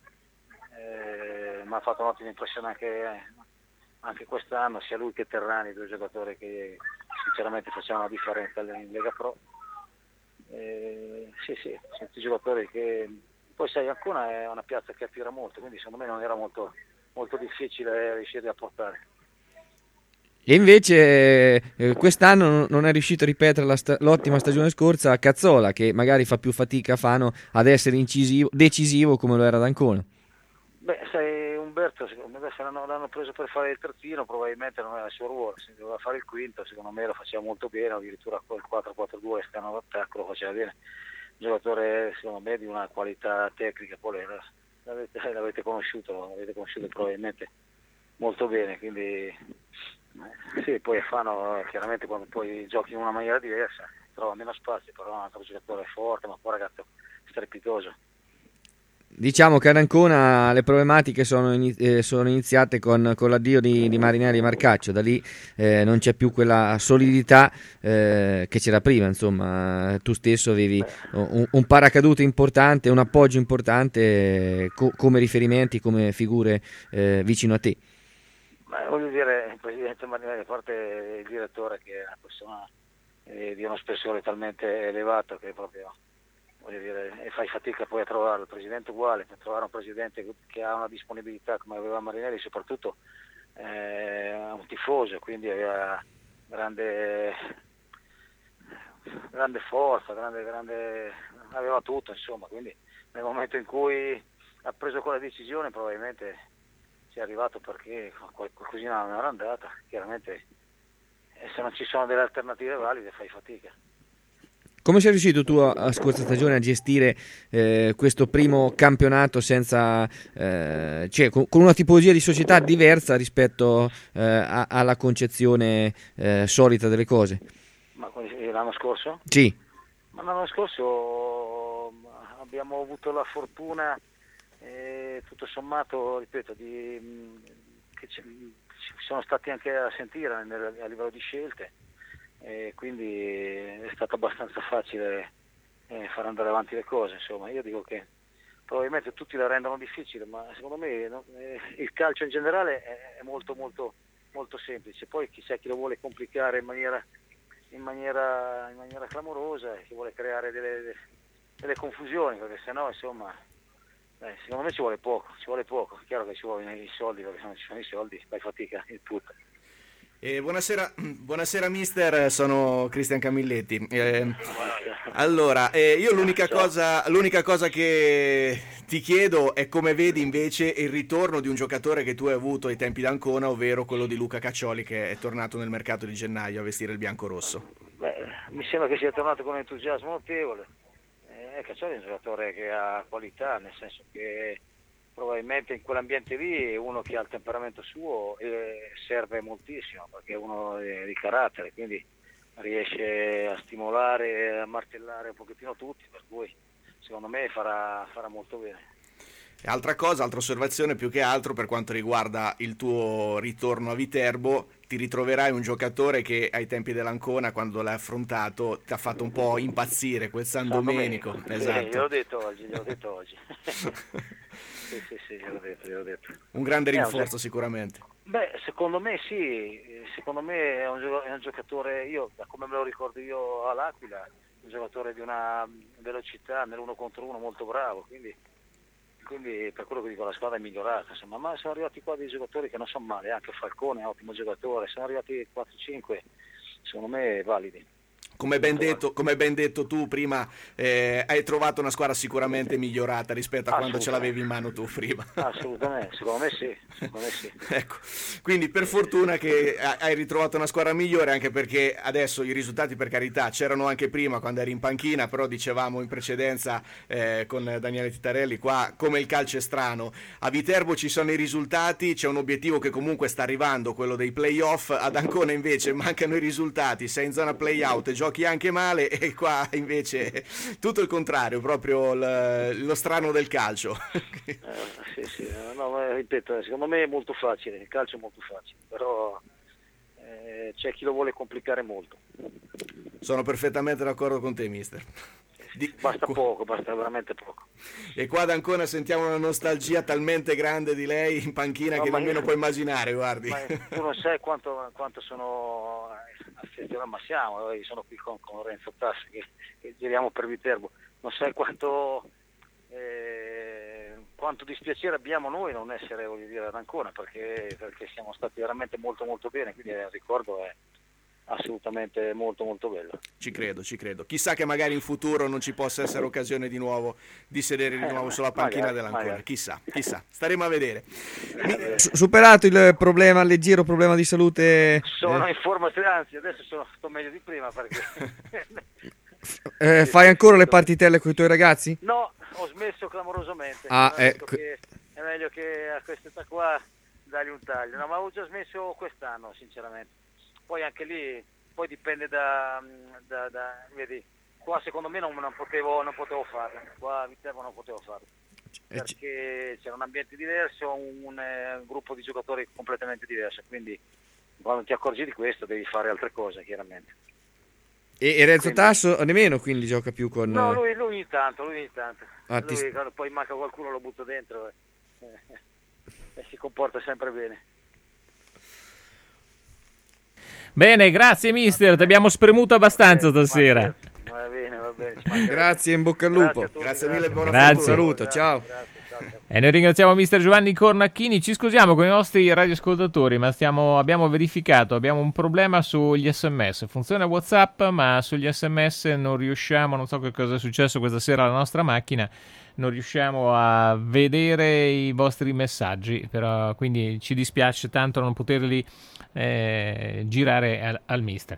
eh, mi ha fatto un'ottima impressione anche, anche quest'anno, sia lui che Terrani, due giocatori che sinceramente facevano la differenza in Lega Pro. Eh, sì, sì, sono tutti giocatori che poi sai, Ancona è una piazza che attira molto, quindi secondo me non era molto, molto difficile riuscire a portare. E invece eh, quest'anno non è riuscito a ripetere la sta- l'ottima stagione scorsa a Cazzola, che magari fa più fatica Fano ad essere incisivo, decisivo come lo era ad Ancona. Beh, sai, Umberto secondo me se l'hanno, l'hanno preso per fare il terzino, probabilmente non era il suo ruolo, se doveva fare il quinto, secondo me lo faceva molto bene, addirittura quel quattro quattro due esterno d'attacco lo faceva bene. Un giocatore secondo me di una qualità tecnica, poi l'avete, l'avete conosciuto, l'avete conosciuto probabilmente molto bene, quindi eh, sì, poi Fano chiaramente quando poi giochi in una maniera diversa trova meno spazio, però è un altro giocatore forte, ma poi ragazzo strepitoso. Diciamo che ad Ancona le problematiche sono, ini- eh, sono iniziate con, con l'addio di, di Marinelli e Marcaccio, da lì eh, non c'è più quella solidità eh, che c'era prima, insomma tu stesso avevi un, un paracadute importante, un appoggio importante eh, co- come riferimenti, come figure eh, vicino a te. Ma voglio dire, il presidente Marinelli, a parte il direttore che è una persona eh, di uno spessore talmente elevato che proprio voglio dire, e fai fatica poi a trovare il presidente uguale, per trovare un presidente che ha una disponibilità come aveva Marinelli, soprattutto eh, un tifoso, quindi aveva grande, grande forza, grande, grande, aveva tutto insomma, quindi nel momento in cui ha preso quella decisione probabilmente ci è arrivato perché qualcosina non era andata, chiaramente e se non ci sono delle alternative valide fai fatica. Come sei riuscito tu a, a scorsa stagione a gestire eh, questo primo campionato senza, eh, cioè con, con una tipologia di società diversa rispetto eh, a, alla concezione eh, solita delle cose? Ma l'anno scorso? Sì. Ma l'anno scorso abbiamo avuto la fortuna, eh, tutto sommato, ripeto, di, che ci, ci siamo stati anche a sentire nel, a livello di scelte. E quindi è stato abbastanza facile eh, far andare avanti le cose, insomma io dico che probabilmente tutti la rendono difficile, ma secondo me no, eh, il calcio in generale è, è molto molto molto semplice, poi chissà chi lo vuole complicare in maniera in maniera, in maniera clamorosa, chi vuole creare delle, delle confusioni, perché sennò insomma eh, secondo me ci vuole poco, ci vuole poco, è chiaro che ci vogliono i soldi, perché se non ci sono i soldi fai fatica in tutto. Eh, buonasera, buonasera mister, sono Cristian Camilletti. Eh, allora, eh, io l'unica cosa, l'unica cosa che ti chiedo è come vedi invece il ritorno di un giocatore che tu hai avuto ai tempi d'Ancona, ovvero quello di Luca Caccioli, che è tornato nel mercato di gennaio a vestire il bianco-rosso. Beh, mi sembra che sia tornato con entusiasmo notevole. Eh, Caccioli è un giocatore che ha qualità, nel senso che probabilmente in quell'ambiente lì uno che ha il temperamento suo eh, serve moltissimo, perché è uno di, di carattere, quindi riesce a stimolare, a martellare un pochettino tutti, per cui secondo me farà, farà molto bene. Altra cosa, altra osservazione più che altro per quanto riguarda il tuo ritorno a Viterbo, ti ritroverai un giocatore che ai tempi dell'Ancona, quando l'hai affrontato, ti ha fatto un po' impazzire, quel San, San Domenico. Domenico. Esatto. Sì, gliel'ho detto oggi, gliel'ho detto oggi. Sì, sì, sì, gliel'ho detto, gliel'ho detto. Un grande rinforzo eh, un sicuramente. Beh, secondo me sì, secondo me è un, gio- è un giocatore, io da come me lo ricordo io all'Aquila, un giocatore di una velocità nell'uno contro uno molto bravo, quindi, quindi per quello che dico la squadra è migliorata, insomma, ma sono arrivati qua dei giocatori che non sono male, anche Falcone è un ottimo giocatore, sono arrivati quattro cinque, secondo me validi. Come ben detto, come ben detto tu prima, eh, hai trovato una squadra sicuramente migliorata rispetto a quando ce l'avevi in mano tu prima. Assolutamente, secondo me sì. Secondo me sì. Ecco, quindi per fortuna che hai ritrovato una squadra migliore, anche perché adesso i risultati, per carità, c'erano anche prima quando eri in panchina, però dicevamo in precedenza eh, con Daniele Titarelli, qua come il calcio è strano, a Viterbo ci sono i risultati, c'è un obiettivo che comunque sta arrivando, quello dei playoff, ad Ancona invece mancano i risultati, sei in zona playout e giochi anche male, e qua invece tutto il contrario, proprio l- lo strano del calcio. eh, sì, sì, no, ma ripeto, secondo me è molto facile, il calcio è molto facile, però eh, c'è chi lo vuole complicare molto. Sono perfettamente d'accordo con te, mister. Di... Basta poco, basta veramente poco. E qua ad Ancona sentiamo una nostalgia talmente grande di lei in panchina no, che nemmeno io... puoi immaginare, guardi. Ma tu non sai quanto, quanto sono affezionato, ma siamo, io sono qui con, con Lorenzo Tassi che, che giriamo per Viterbo, non sai quanto eh, quanto dispiacere abbiamo noi non essere, voglio dire, ad Ancona, perché, perché siamo stati veramente molto molto bene, quindi il ricordo è assolutamente molto molto bello. Ci credo, ci credo. Chissà che magari in futuro non ci possa essere occasione di nuovo di sedere di nuovo eh, sulla panchina magari, dell'Ancona. Magari. Chissà, chissà. Staremo a vedere. Mi... Superato il problema, leggero problema di salute. Sono eh. in forma, anzi adesso sono, sto meglio di prima perché. eh, fai ancora le partitelle con i tuoi ragazzi? No, ho smesso clamorosamente. Ah, è, ecco. che è meglio che a quest'età qua dargli un taglio. No, ma ho già smesso quest'anno, sinceramente. Poi anche lì, poi dipende da, da, da vedi, qua secondo me non, non, potevo, non potevo farlo, qua a Viterbo non potevo farlo, perché c'era un ambiente diverso, un, un, un gruppo di giocatori completamente diverso, quindi quando ti accorgi di questo devi fare altre cose, chiaramente. E, e Renzo quindi... Tasso nemmeno quindi gioca più con... No, lui, lui ogni tanto, lui ogni tanto, ah, lui, ti... quando poi manca qualcuno lo butto dentro e, e si comporta sempre bene. Bene, grazie mister, ti abbiamo spremuto abbastanza stasera. Va bene, va bene. Grazie, in bocca al lupo. Grazie, grazie mille, buona grazie. Saluto, ciao. Grazie, ciao, ciao. E noi ringraziamo mister Giovanni Cornacchini, ci scusiamo con i nostri radioascoltatori, ma stiamo, abbiamo verificato, abbiamo un problema sugli sms, funziona WhatsApp ma sugli sms non riusciamo, non so che cosa è successo questa sera alla nostra macchina, non riusciamo a vedere i vostri messaggi, però quindi ci dispiace tanto non poterli eh, girare al, al mister.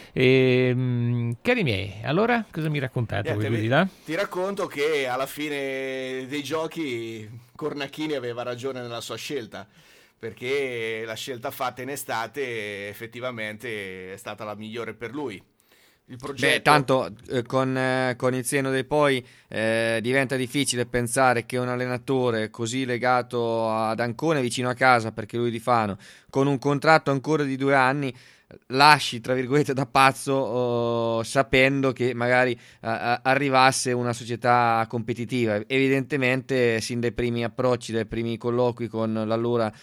E, mh, cari miei, allora cosa mi raccontate? Niente, voi, vi, là? Ti racconto che alla fine dei giochi Cornacchini aveva ragione nella sua scelta, perché la scelta fatta in estate effettivamente è stata la migliore per lui. Il progetto... Beh, tanto eh, con, eh, con il senno del poi eh, diventa difficile pensare che un allenatore così legato ad Ancona, vicino a casa, perché lui è di Fano, con un contratto ancora di due anni, lasci tra virgolette da pazzo oh, sapendo che magari uh, arrivasse una società competitiva. Evidentemente sin dai primi approcci, dai primi colloqui con l'allora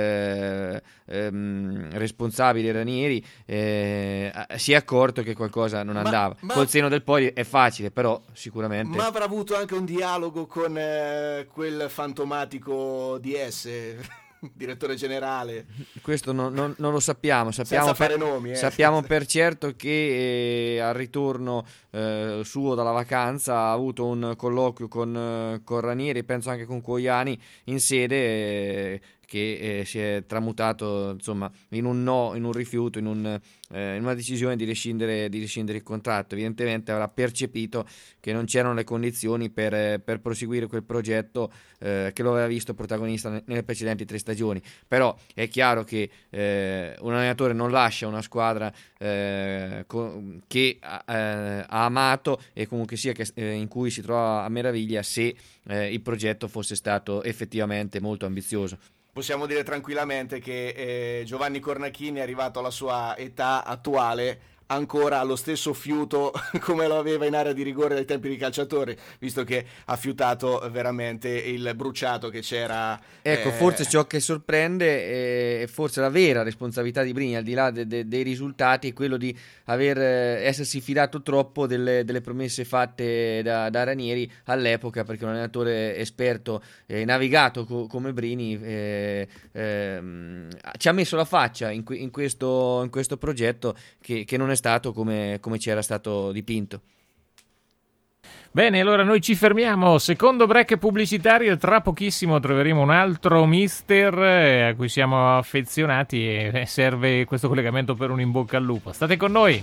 eh, ehm, responsabile Ranieri eh, si è accorto che qualcosa non andava. Ma, ma, col seno del poi è facile, però sicuramente ma avrà avuto anche un dialogo con eh, quel fantomatico D S direttore generale. Questo non, non, non lo sappiamo, sappiamo, senza per, fare nomi, eh. sappiamo per certo che eh, al ritorno eh, suo dalla vacanza ha avuto un colloquio con, eh, con Ranieri, penso anche con Cuoiani, in sede eh, che eh, si è tramutato insomma in un no, in un rifiuto, in, un, eh, in una decisione di rescindere, di rescindere il contratto. Evidentemente avrà percepito che non c'erano le condizioni per, eh, per proseguire quel progetto eh, che lo aveva visto protagonista ne- nelle precedenti tre stagioni. Però è chiaro che eh, un allenatore non lascia una squadra eh, co- che ha, eh, ha amato e comunque sia che, eh, in cui si trova a meraviglia se eh, il progetto fosse stato effettivamente molto ambizioso. Possiamo dire tranquillamente che eh, Giovanni Cornacchini è arrivato alla sua età attuale ancora allo stesso fiuto come lo aveva in area di rigore dai tempi di Calciatori, visto che ha fiutato veramente il bruciato che c'era. Ecco, eh... forse ciò che sorprende, e forse la vera responsabilità di Brini, al di là de- de- dei risultati, è quello di aver eh, essersi fidato troppo delle, delle promesse fatte da, da Ranieri all'epoca, perché un allenatore esperto, eh, navigato co- come Brini, eh, ehm, ci ha messo la faccia in, que- in, questo, in questo progetto che, che non è stato come, come ci era stato dipinto. Bene, allora noi ci fermiamo, secondo break pubblicitario, tra pochissimo troveremo un altro mister eh, a cui siamo affezionati e serve questo collegamento per un in bocca al lupo. State con noi!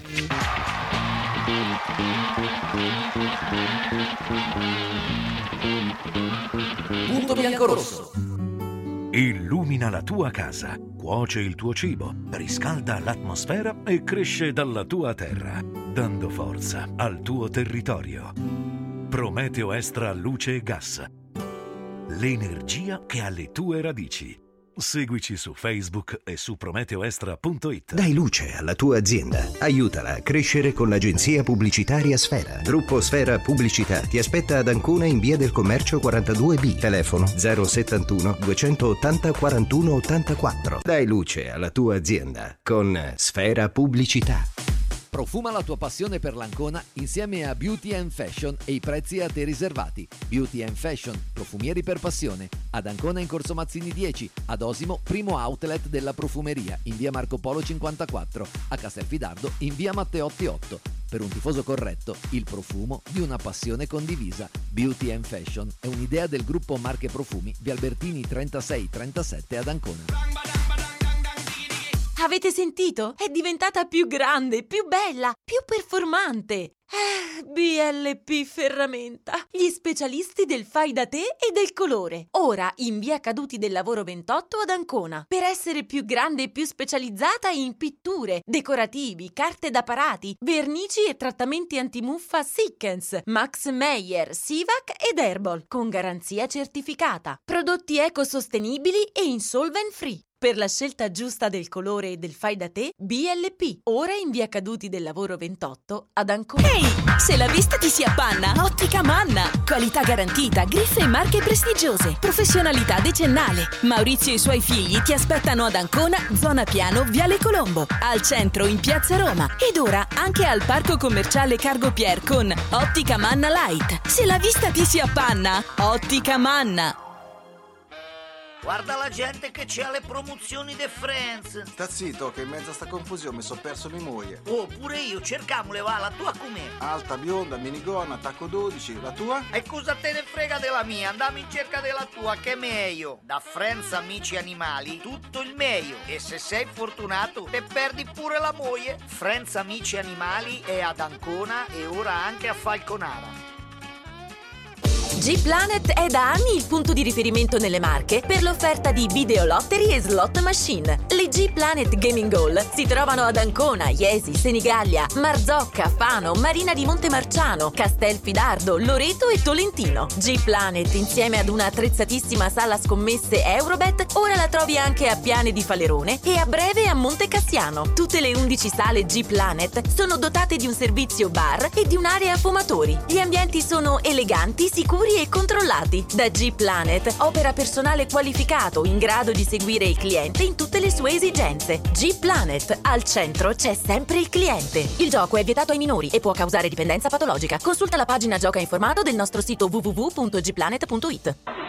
Punto biancorosso. Illumina la tua casa, cuoce il tuo cibo, riscalda l'atmosfera e cresce dalla tua terra, dando forza al tuo territorio. Prometeo Extra Luce e Gas. L'energia che ha le tue radici. Seguici su Facebook e su prometeoextra punto it. Dai luce alla tua azienda. Aiutala a crescere con l'agenzia pubblicitaria Sfera. Gruppo Sfera Pubblicità ti aspetta ad Ancona in via del Commercio quarantadue B. Telefono zero settantuno duecentottanta quarantuno ottantaquattro. Dai luce alla tua azienda con Sfera Pubblicità. Profuma la tua passione per l'Ancona insieme a Beauty and Fashion e i prezzi a te riservati. Beauty and Fashion, profumieri per passione. Ad Ancona in Corso Mazzini dieci, ad Osimo, primo outlet della profumeria, in via Marco Polo cinquantaquattro, a Castelfidardo in via Matteotti otto. Per un tifoso corretto, il profumo di una passione condivisa. Beauty and Fashion è un'idea del gruppo Marche Profumi, via Albertini trentasei trentasette ad Ancona. Avete sentito? È diventata più grande, più bella, più performante. Eh, B L P Ferramenta, gli specialisti del fai da te e del colore. Ora in via Caduti del Lavoro ventotto ad Ancona. Per essere più grande e più specializzata in pitture, decorativi, carte da parati, vernici e trattamenti antimuffa Sikkens, Max Meyer, Sivac ed Herbal, con garanzia certificata. Prodotti ecosostenibili e insolvent free. Per la scelta giusta del colore e del fai da te, B L P. Ora in via Caduti del Lavoro ventotto ad Ancona. Ehi, se la vista ti si appanna, Ottica Manna. Qualità garantita, griffe e marche prestigiose. Professionalità decennale. Maurizio e i suoi figli ti aspettano ad Ancona, zona Piano, Viale Colombo. Al centro in Piazza Roma. Ed ora anche al Parco Commerciale Cargo Pier con Ottica Manna Light. Se la vista ti si appanna, Ottica Manna. Guarda la gente che c'ha le promozioni de Friends. Sta zitto che in mezzo a sta confusione mi sono perso mia moglie. Oh, pure io, cercamole, va, la tua com'è? Alta, bionda, minigonna, tacco dodici, la tua? E cosa te ne frega della mia? Andiamo in cerca della tua, che è meglio. Da Friends Amici Animali, tutto il meglio. E se sei fortunato, te perdi pure la moglie. Friends Amici Animali è ad Ancona e ora anche a Falconara. G-Planet è da anni il punto di riferimento nelle Marche per l'offerta di videolottery e slot machine. Le G-Planet Gaming Hall si trovano ad Ancona, Iesi, Senigallia, Marzocca, Fano, Marina di Montemarciano, Castelfidardo, Loreto e Tolentino. G-Planet, insieme ad una attrezzatissima sala scommesse Eurobet, ora la trovi anche a Piane di Falerone e a breve a Monte Cassiano. Tutte le undici sale G-Planet sono dotate di un servizio bar e di un'area fumatori. Gli ambienti sono eleganti, sicuri e controllati. Da G-Planet opera personale qualificato in grado di seguire il cliente in tutte le sue esigenze. G-Planet, al centro c'è sempre il cliente. Il gioco è vietato ai minori e può causare dipendenza patologica. Consulta la pagina Gioca informato del nostro sito w w w punto g planet punto i t.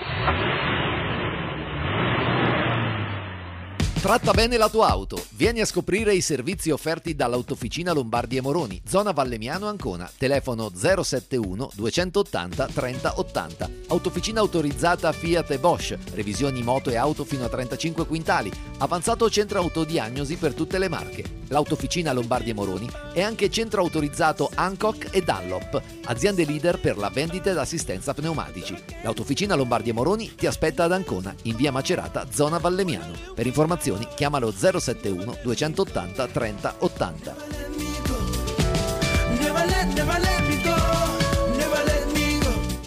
Tratta bene la tua auto. Vieni a scoprire i servizi offerti dall'Autofficina Lombardi e Moroni, zona Vallemiano Ancona. Telefono zero settantuno duecentottanta trenta ottanta. Autofficina autorizzata Fiat e Bosch. Revisioni moto e auto fino a trentacinque quintali. Avanzato centro autodiagnosi per tutte le marche. L'Autofficina Lombardi e Moroni è anche centro autorizzato Hancock e Dunlop, aziende leader per la vendita ed assistenza pneumatici. L'Autofficina Lombardi e Moroni ti aspetta ad Ancona, in via Macerata, zona Vallemiano. Per informazioni chiamalo zero settantuno duecentottanta trenta ottanta.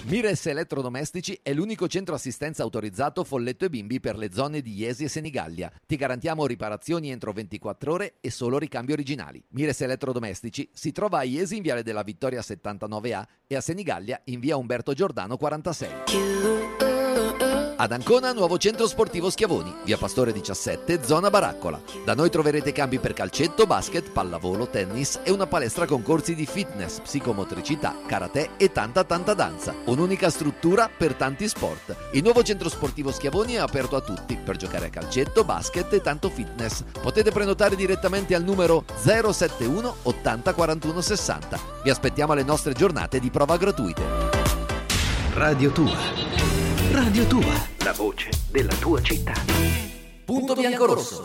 Mires Elettrodomestici è l'unico centro assistenza autorizzato Folletto e Bimbi per le zone di Iesi e Senigallia. Ti garantiamo riparazioni entro ventiquattro ore e solo ricambi originali. Mires Elettrodomestici si trova a Iesi in Viale della Vittoria settantanove A e a Senigallia in via Umberto Giordano quarantasei. Ad Ancona, nuovo centro sportivo Schiavoni, via Pastore diciassette, zona Baraccola. Da noi troverete campi per calcetto, basket, pallavolo, tennis e una palestra con corsi di fitness, psicomotricità, karate e tanta tanta danza. Un'unica struttura per tanti sport. Il nuovo centro sportivo Schiavoni è aperto a tutti per giocare a calcetto, basket e tanto fitness. Potete prenotare direttamente al numero zero sette uno ottanta quarantuno sessanta. Vi aspettiamo alle nostre giornate di prova gratuite. Radio Tua. Radio Tua, la voce della tua città. Punto bianco-rosso.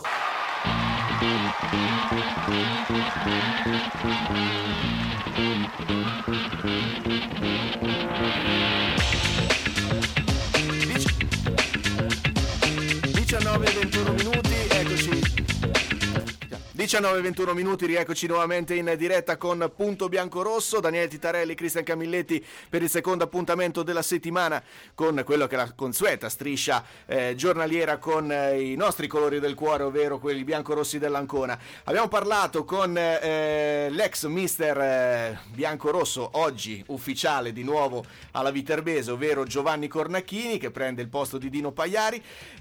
diciannove e ventuno minuti, eccoci. diciannove e ventuno minuti, rieccoci nuovamente in diretta con Punto Bianco-Rosso. Daniele Titarelli, Cristian Camilletti per il secondo appuntamento della settimana con quello che è la consueta striscia eh, giornaliera con eh, i nostri colori del cuore, ovvero quelli biancorossi dell'Ancona. Abbiamo parlato con eh, l'ex mister eh, biancorosso, oggi ufficiale di nuovo alla Viterbese, ovvero Giovanni Cornacchini, che prende il posto di Dino Pagliari,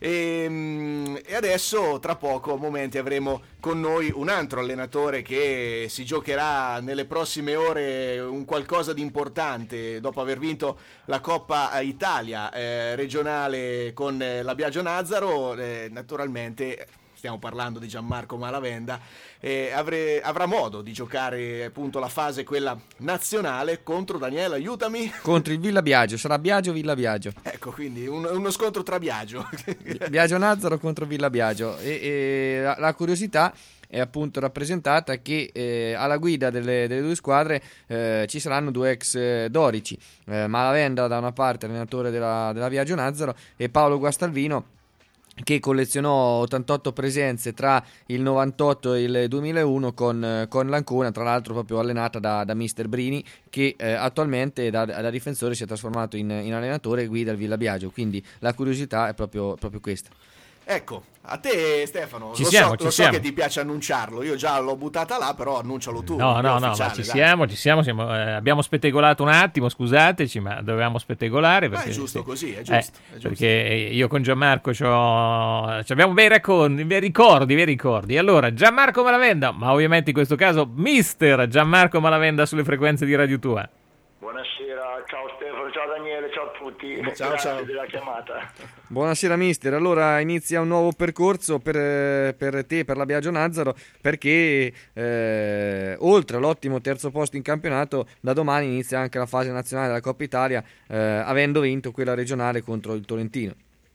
e, e adesso tra poco momenti avremo con noi un altro allenatore che si giocherà nelle prossime ore un qualcosa di importante dopo aver vinto la Coppa Italia eh, regionale con eh, la Biagio Nazaro. Eh, naturalmente stiamo parlando di Gianmarco Malavenda, eh, avre, avrà modo di giocare appunto la fase quella nazionale contro, Daniele, aiutami, contro il Villa Biagio, sarà Biagio Villa Biagio, ecco, quindi un, uno scontro tra Biagio Biagio Nazaro contro Villa Biagio, e, e la, la curiosità è appunto rappresentata che eh, alla guida delle, delle due squadre eh, ci saranno due ex eh, dorici, eh, Malavenda da una parte, allenatore della, della Biagio Nazaro, e Paolo Guastalvino, che collezionò ottantotto presenze tra il novantotto e il duemilauno con, con l'Ancona, tra l'altro proprio allenata da, da mister Brini, che eh, attualmente da, da difensore si è trasformato in, in allenatore e guida il Villa Biagio, quindi la curiosità è proprio, proprio questa. Ecco, a te Stefano, ci lo, siamo, so, ci lo so siamo. che ti piace annunciarlo, io già l'ho buttata là, però annuncialo tu. No, no, no, ma ci dai. siamo, ci siamo, siamo eh, abbiamo spettegolato un attimo, scusateci, ma dovevamo spettegolare. Perché, ma è giusto sì, così, è giusto, eh, è giusto. Perché io con Gianmarco c'ho, abbiamo bei, racconti, bei ricordi, bei ricordi. Allora, Gianmarco Malavenda, ma ovviamente in questo caso mister Gianmarco Malavenda sulle frequenze di Radio Tua. Buonasera, ciao Stefano, ciao Daniele, ciao a tutti, ciao, grazie ciao. della chiamata. Buonasera mister, allora inizia un nuovo percorso per, per te, per la Biagio Nazaro, perché eh, oltre all'ottimo terzo posto in campionato, da domani inizia anche la fase nazionale della Coppa Italia, eh, avendo vinto quella regionale contro il Tolentino.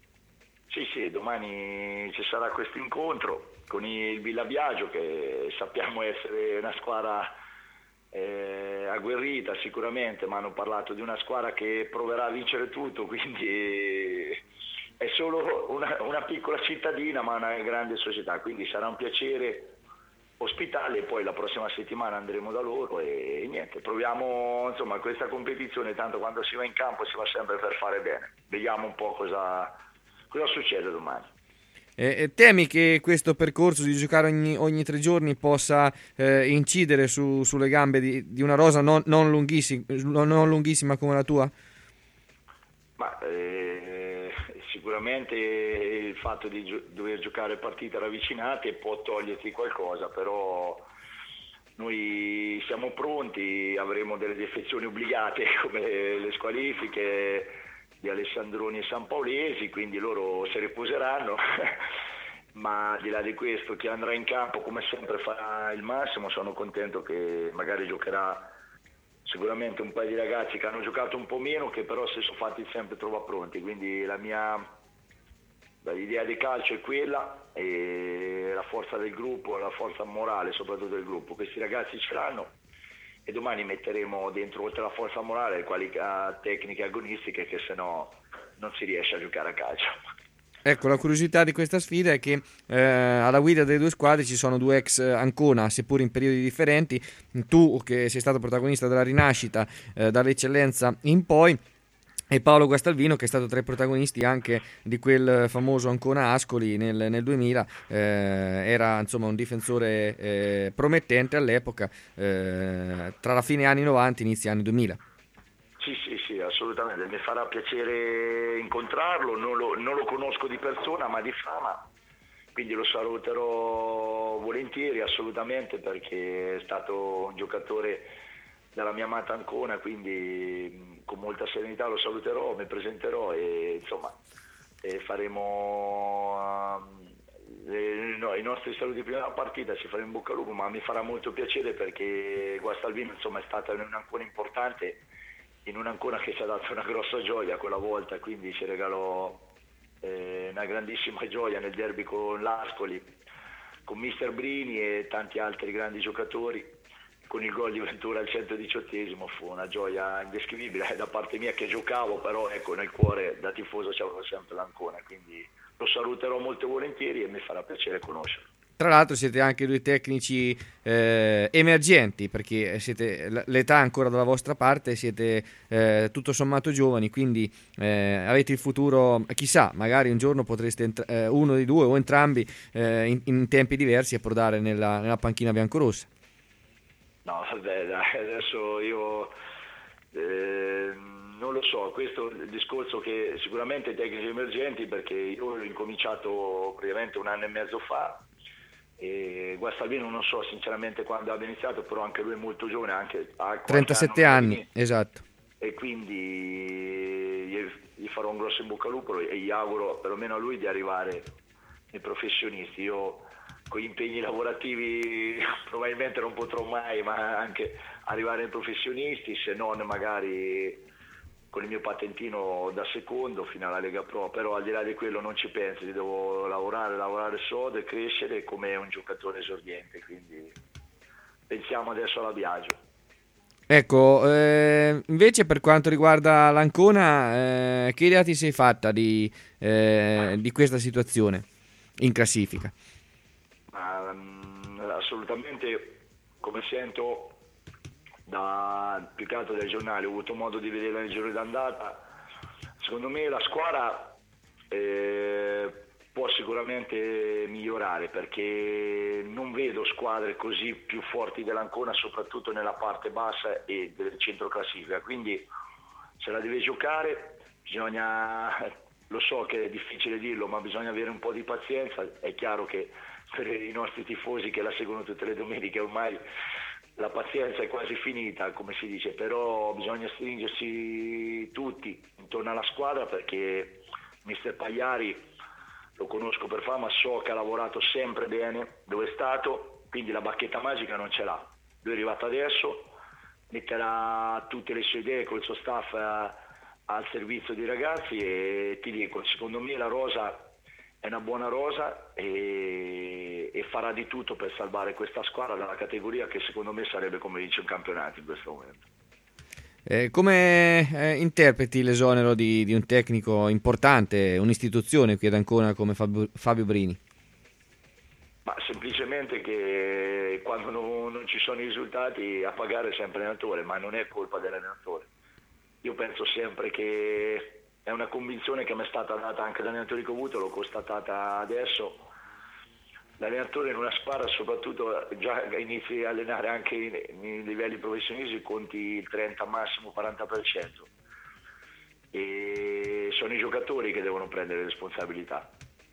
Sì, sì, domani ci sarà questo incontro con il Villa Biagio, che sappiamo essere una squadra Eh, agguerrita sicuramente, ma hanno parlato di una squadra che proverà a vincere tutto, quindi è solo una, una piccola cittadina ma una grande società, quindi sarà un piacere ospitarli, e poi la prossima settimana andremo da loro e, e niente, proviamo insomma questa competizione, tanto quando si va in campo si va sempre per fare bene, vediamo un po' cosa, cosa succede domani. Eh, temi che questo percorso di giocare ogni, ogni tre giorni possa eh, incidere su, sulle gambe di, di una rosa non, non, lunghissima, non lunghissima come la tua? Ma eh, sicuramente il fatto di gio- dover giocare partite ravvicinate può toglierti qualcosa, però noi siamo pronti, avremo delle defezioni obbligate come le squalifiche di Alessandroni e San Paolesi, quindi loro si riposeranno ma al di là di questo chi andrà in campo come sempre farà il massimo. Sono contento che magari giocherà sicuramente un paio di ragazzi che hanno giocato un po' meno, che però si sono fatti sempre trovare pronti, quindi la mia l'idea di calcio è quella, e la forza del gruppo, la forza morale soprattutto del gruppo, questi ragazzi ce l'hanno, e domani metteremo dentro, oltre alla forza morale, le qualità tecniche agonistiche, che se no non si riesce a giocare a calcio. Ecco, la curiosità di questa sfida è che eh, alla guida delle due squadre ci sono due ex Ancona, seppur in periodi differenti. Tu che sei stato protagonista della rinascita eh, dall'eccellenza in poi, e Paolo Guastalvino, che è stato tra i protagonisti anche di quel famoso Ancona Ascoli nel, nel duemila, eh, era insomma un difensore eh, promettente all'epoca, eh, tra la fine anni novanta e inizio anni duemila. Sì, sì, sì, assolutamente, mi farà piacere incontrarlo, non lo, non lo conosco di persona ma di fama, quindi lo saluterò volentieri assolutamente, perché è stato un giocatore della mia amata Ancona, quindi con molta serenità lo saluterò, mi presenterò e insomma e faremo uh, le, no, i nostri saluti prima della partita, ci faremo in bocca al lupo, ma mi farà molto piacere perché Guastalvino insomma è stata in un'Ancona importante, in un'Ancona che ci ha dato una grossa gioia quella volta, quindi ci regalò eh, una grandissima gioia nel derby con l'Ascoli, con mister Brini e tanti altri grandi giocatori. Con il gol di Ventura al centodiciottesimo fu una gioia indescrivibile da parte mia che giocavo, però ecco nel cuore da tifoso c'avevo sempre l'Ancona, quindi lo saluterò molto volentieri e mi farà piacere conoscerlo. Tra l'altro siete anche due tecnici eh, emergenti, perché siete, l'età è ancora dalla vostra parte, siete eh, tutto sommato giovani, quindi eh, avete il futuro, chissà, magari un giorno potreste entra- eh, uno dei due o entrambi eh, in, in tempi diversi approdare nella, nella panchina biancorossa. No, vabbè, dai, adesso io eh, non lo so, questo è il discorso che sicuramente tecnici emergenti, perché io ho incominciato praticamente un anno e mezzo fa e Guastalvino non so sinceramente quando abbia iniziato, però anche lui è molto giovane, anche ha trentasette anni, esatto. E quindi gli, gli farò un grosso in bocca al lupo e gli auguro perlomeno a lui di arrivare nei professionisti. Io con gli impegni lavorativi probabilmente non potrò mai, ma anche arrivare ai professionisti, se non magari con il mio patentino da secondo fino alla Lega Pro, però al di là di quello non ci penso, devo lavorare, lavorare sodo e crescere come un giocatore esordiente, quindi pensiamo adesso alla Biagio. Ecco, eh, invece per quanto riguarda l'Ancona, eh, che idea ti sei fatta di, eh, di questa situazione in classifica? Um, assolutamente, come sento da, più che altro dai giornali, ho avuto modo di vederla nel giro d'andata, secondo me la squadra eh, può sicuramente migliorare, perché non vedo squadre così più forti dell'Ancona, soprattutto nella parte bassa e del centro classifica, quindi se la deve giocare bisogna, lo so che è difficile dirlo, ma bisogna avere un po' di pazienza. È chiaro che per i nostri tifosi che la seguono tutte le domeniche ormai la pazienza è quasi finita, come si dice, però bisogna stringersi tutti intorno alla squadra, perché mister Pagliari lo conosco per fama, so che ha lavorato sempre bene dove è stato, quindi la bacchetta magica non ce l'ha. Lui è arrivato adesso, metterà tutte le sue idee col suo staff a, al servizio dei ragazzi e ti dico, secondo me la rosa è una buona rosa e, e farà di tutto per salvare questa squadra dalla categoria che secondo me sarebbe come vince un campionato in questo momento. Eh, come eh, interpreti l'esonero di, di un tecnico importante, un'istituzione qui ad Ancona come Fabio, Fabio Brini? Ma semplicemente che quando non, non ci sono i risultati a pagare è sempre l'allenatore, ma non è colpa dell'allenatore. Io penso sempre che è una convinzione che mi è stata data anche dagli allenatori che ho avuto, l'ho constatata adesso. L'allenatore in una squadra, soprattutto già inizi a allenare anche nei livelli professionisti, conti il trenta massimo quaranta per cento, e sono i giocatori che devono prendere responsabilità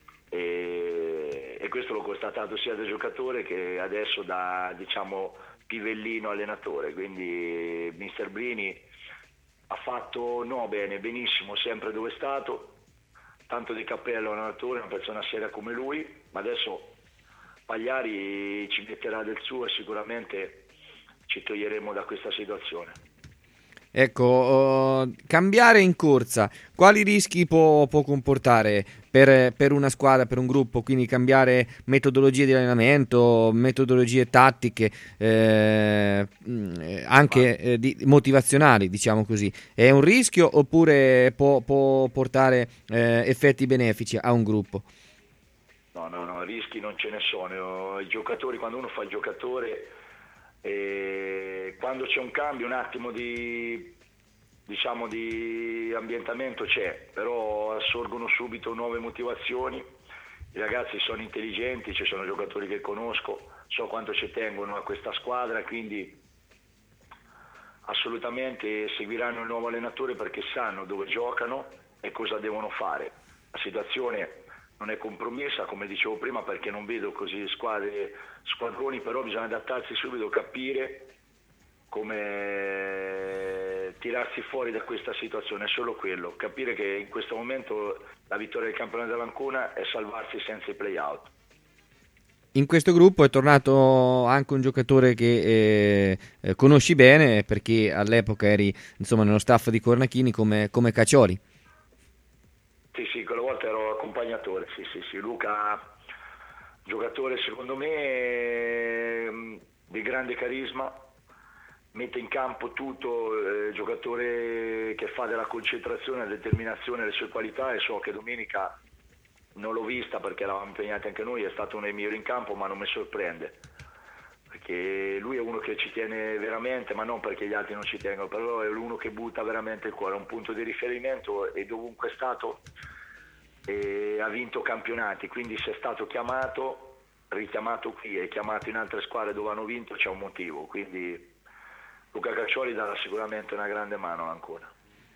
e, e questo l'ho constatato sia da giocatore che adesso da, diciamo, pivellino allenatore. Quindi mister Brini ha fatto no bene, benissimo, sempre dove è stato, tanto di cappello un allenatore, una persona seria come lui, ma adesso Pagliari ci metterà del suo e sicuramente ci toglieremo da questa situazione. Ecco, uh, cambiare in corsa, quali rischi può, può comportare per, per una squadra, per un gruppo? Quindi cambiare metodologie di allenamento, metodologie tattiche, eh, anche eh, di, motivazionali, diciamo così. È un rischio oppure può, può portare eh, effetti benefici a un gruppo? No, no, no, rischi non ce ne sono. I giocatori, quando uno fa il giocatore, e quando c'è un cambio un attimo di, diciamo di ambientamento c'è, però sorgono subito nuove motivazioni. I ragazzi sono intelligenti, ci sono giocatori che conosco, so quanto ci tengono a questa squadra, quindi assolutamente seguiranno il nuovo allenatore perché sanno dove giocano e cosa devono fare. La situazione non è compromessa, come dicevo prima, perché non vedo così squadre, squadroni, però bisogna adattarsi subito, capire come tirarsi fuori da questa situazione, è solo quello, capire che in questo momento la vittoria del campionato dell'Ancona è salvarsi senza i play-out. In questo gruppo è tornato anche un giocatore che eh, conosci bene, perché all'epoca eri insomma nello staff di Cornachini, come, come Caccioli. Sì, sì, quella volta ero accompagnatore, sì, sì, sì. Luca, giocatore secondo me di grande carisma, mette in campo tutto, eh, giocatore che fa della concentrazione, della determinazione le sue qualità, e so che domenica non l'ho vista perché eravamo impegnati anche noi, è stato uno dei migliori in campo, ma non mi sorprende, perché lui è uno che ci tiene veramente, ma non perché gli altri non ci tengono, però è uno che butta veramente il cuore, è un punto di riferimento e dovunque è stato eh, ha vinto campionati, quindi se è stato chiamato, richiamato qui e chiamato in altre squadre dove hanno vinto, c'è un motivo, quindi Luca Caccioli darà sicuramente una grande mano ancora.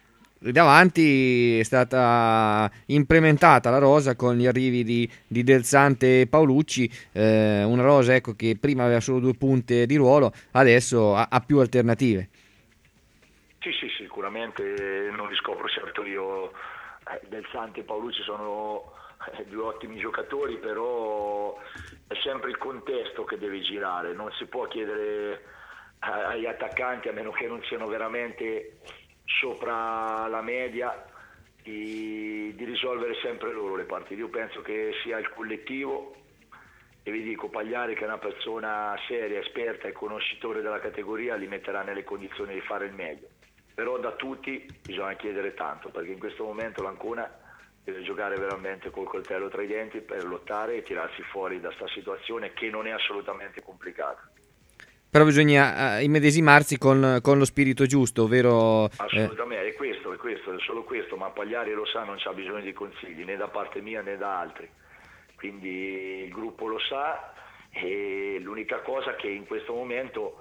Davanti è stata implementata la rosa con gli arrivi di, di Del Sante e Paolucci, eh, una rosa ecco, che prima aveva solo due punte di ruolo, adesso ha, ha più alternative. Sì, sì, sicuramente non li scopro certo io, eh, Del Sante e Paolucci sono eh, due ottimi giocatori, però è sempre il contesto che deve girare, non si può chiedere agli attaccanti, a meno che non siano veramente sopra la media, di, di risolvere sempre loro le partite. Io penso che sia il collettivo, e vi dico, Pagliari, che è una persona seria, esperta e conoscitore della categoria, li metterà nelle condizioni di fare il meglio, però da tutti bisogna chiedere tanto, perché in questo momento l'Ancona deve giocare veramente col coltello tra i denti per lottare e tirarsi fuori da questa situazione che non è assolutamente complicata. Però bisogna uh, immedesimarsi con, con lo spirito giusto, ovvero... Assolutamente, eh... è questo, è questo, è solo questo, ma Pagliari lo sa, non c'ha bisogno di consigli, né da parte mia né da altri. Quindi il gruppo lo sa, e l'unica cosa che in questo momento,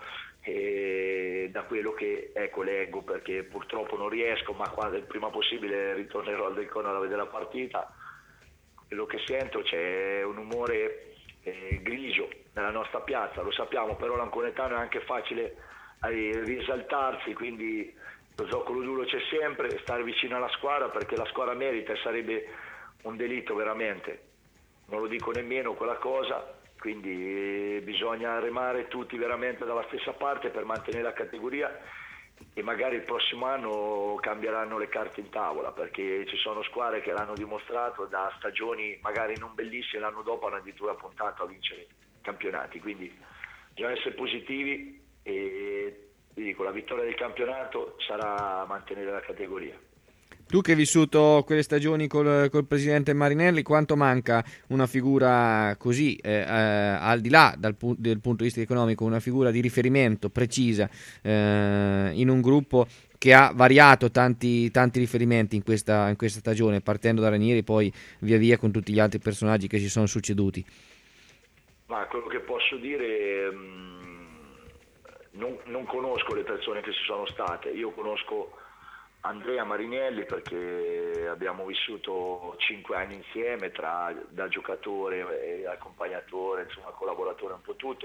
eh, da quello che ecco leggo, perché purtroppo non riesco, ma quando il prima possibile ritornerò al Del Cono a vedere la partita, quello che sento c'è un umore... Eh, grigio nella nostra piazza, lo sappiamo, però l'anconetano è anche facile eh, risaltarsi, quindi lo zoccolo duro c'è sempre, stare vicino alla squadra, perché la squadra merita, e sarebbe un delitto veramente, non lo dico nemmeno quella cosa, quindi eh, bisogna remare tutti veramente dalla stessa parte per mantenere la categoria, e magari il prossimo anno cambieranno le carte in tavola, perché ci sono squadre che l'hanno dimostrato da stagioni magari non bellissime, l'anno dopo hanno addirittura puntato a vincere campionati, quindi bisogna essere positivi, e vi dico, la vittoria del campionato sarà mantenere la categoria. Tu che hai vissuto quelle stagioni col, col presidente Marinelli, quanto manca una figura così, eh, eh, al di là dal, pu- del punto di vista economico, una figura di riferimento precisa eh, in un gruppo che ha variato tanti, tanti riferimenti in questa, in questa stagione, partendo da Ranieri, poi via via con tutti gli altri personaggi che si sono succeduti? Ma quello che posso dire, mh, non, non conosco le persone che ci sono state, io conosco Andrea Marinelli perché abbiamo vissuto cinque anni insieme, tra da giocatore e accompagnatore, insomma collaboratore, un po' tutto.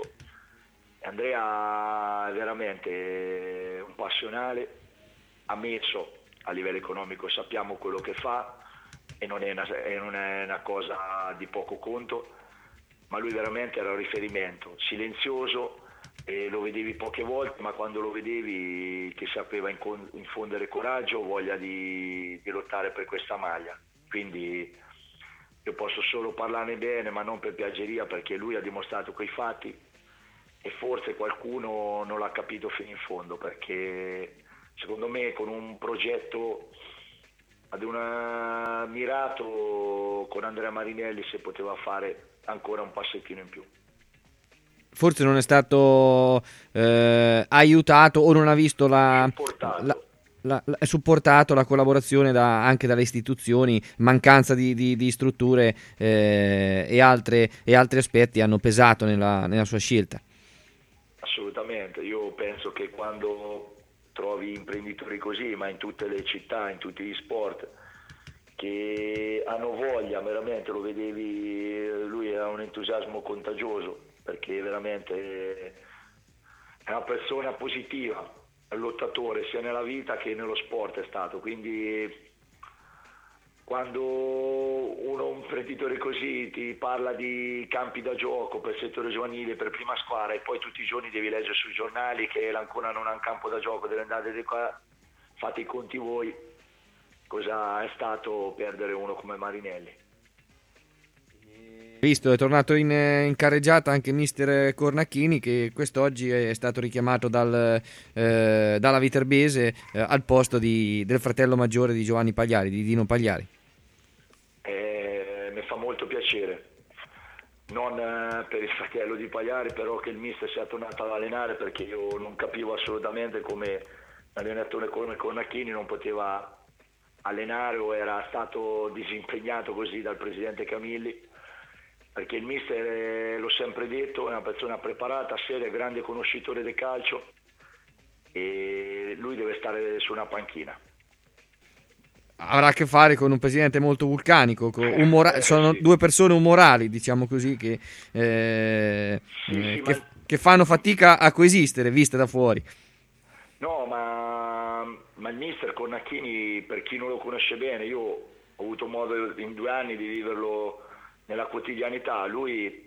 Andrea è veramente un passionale, ha messo a livello economico, sappiamo quello che fa, e non è una, e non è una cosa di poco conto, ma lui veramente era un riferimento, silenzioso, e lo vedevi poche volte, ma quando lo vedevi che sapeva infondere coraggio, voglia di, di lottare per questa maglia. Quindi io posso solo parlarne bene, ma non per piaggeria, perché lui ha dimostrato quei fatti, e forse qualcuno non l'ha capito fino in fondo, perché secondo me con un progetto ad un mirato con Andrea Marinelli si poteva fare ancora un passettino in più. Forse non è stato eh, aiutato, o non ha visto la, la, la, la, è supportato la collaborazione da, anche dalle istituzioni, mancanza di, di, di strutture eh, e, altre, e altri aspetti hanno pesato nella, nella sua scelta. Assolutamente, io penso che quando trovi imprenditori così, ma in tutte le città, in tutti gli sport, che hanno voglia, veramente lo vedevi, lui ha un entusiasmo contagioso, perché veramente è una persona positiva, è un lottatore sia nella vita che nello sport è stato, quindi quando uno, un imprenditore così ti parla di campi da gioco per settore giovanile, per prima squadra, e poi tutti i giorni devi leggere sui giornali che l'Ancona non ha un campo da gioco, deve andare di qua, fate i conti voi, cosa è stato perdere uno come Marinelli. Visto, è tornato in, in carreggiata anche mister Cornacchini, che quest'oggi è stato richiamato dal, eh, dalla Viterbese eh, al posto di, del fratello maggiore di Giovanni Pagliari, di Dino Pagliari. Eh, mi fa molto piacere, non eh, per il fratello di Pagliari, però che il mister sia tornato ad allenare, perché io non capivo assolutamente come l'allenatore come Cornacchini non poteva allenare o era stato disimpegnato così dal presidente Camilli, perché il mister, eh, l'ho sempre detto, è una persona preparata, seria, grande conoscitore del calcio, e lui deve stare su una panchina. Avrà a che fare con un presidente molto vulcanico, con umora- sono sì. due persone umorali, diciamo così, che, eh, sì, sì, che, ma... che fanno fatica a coesistere, viste da fuori. No, ma, ma il mister Cornacchini, per chi non lo conosce bene, io ho avuto modo in due anni di viverlo nella quotidianità. Lui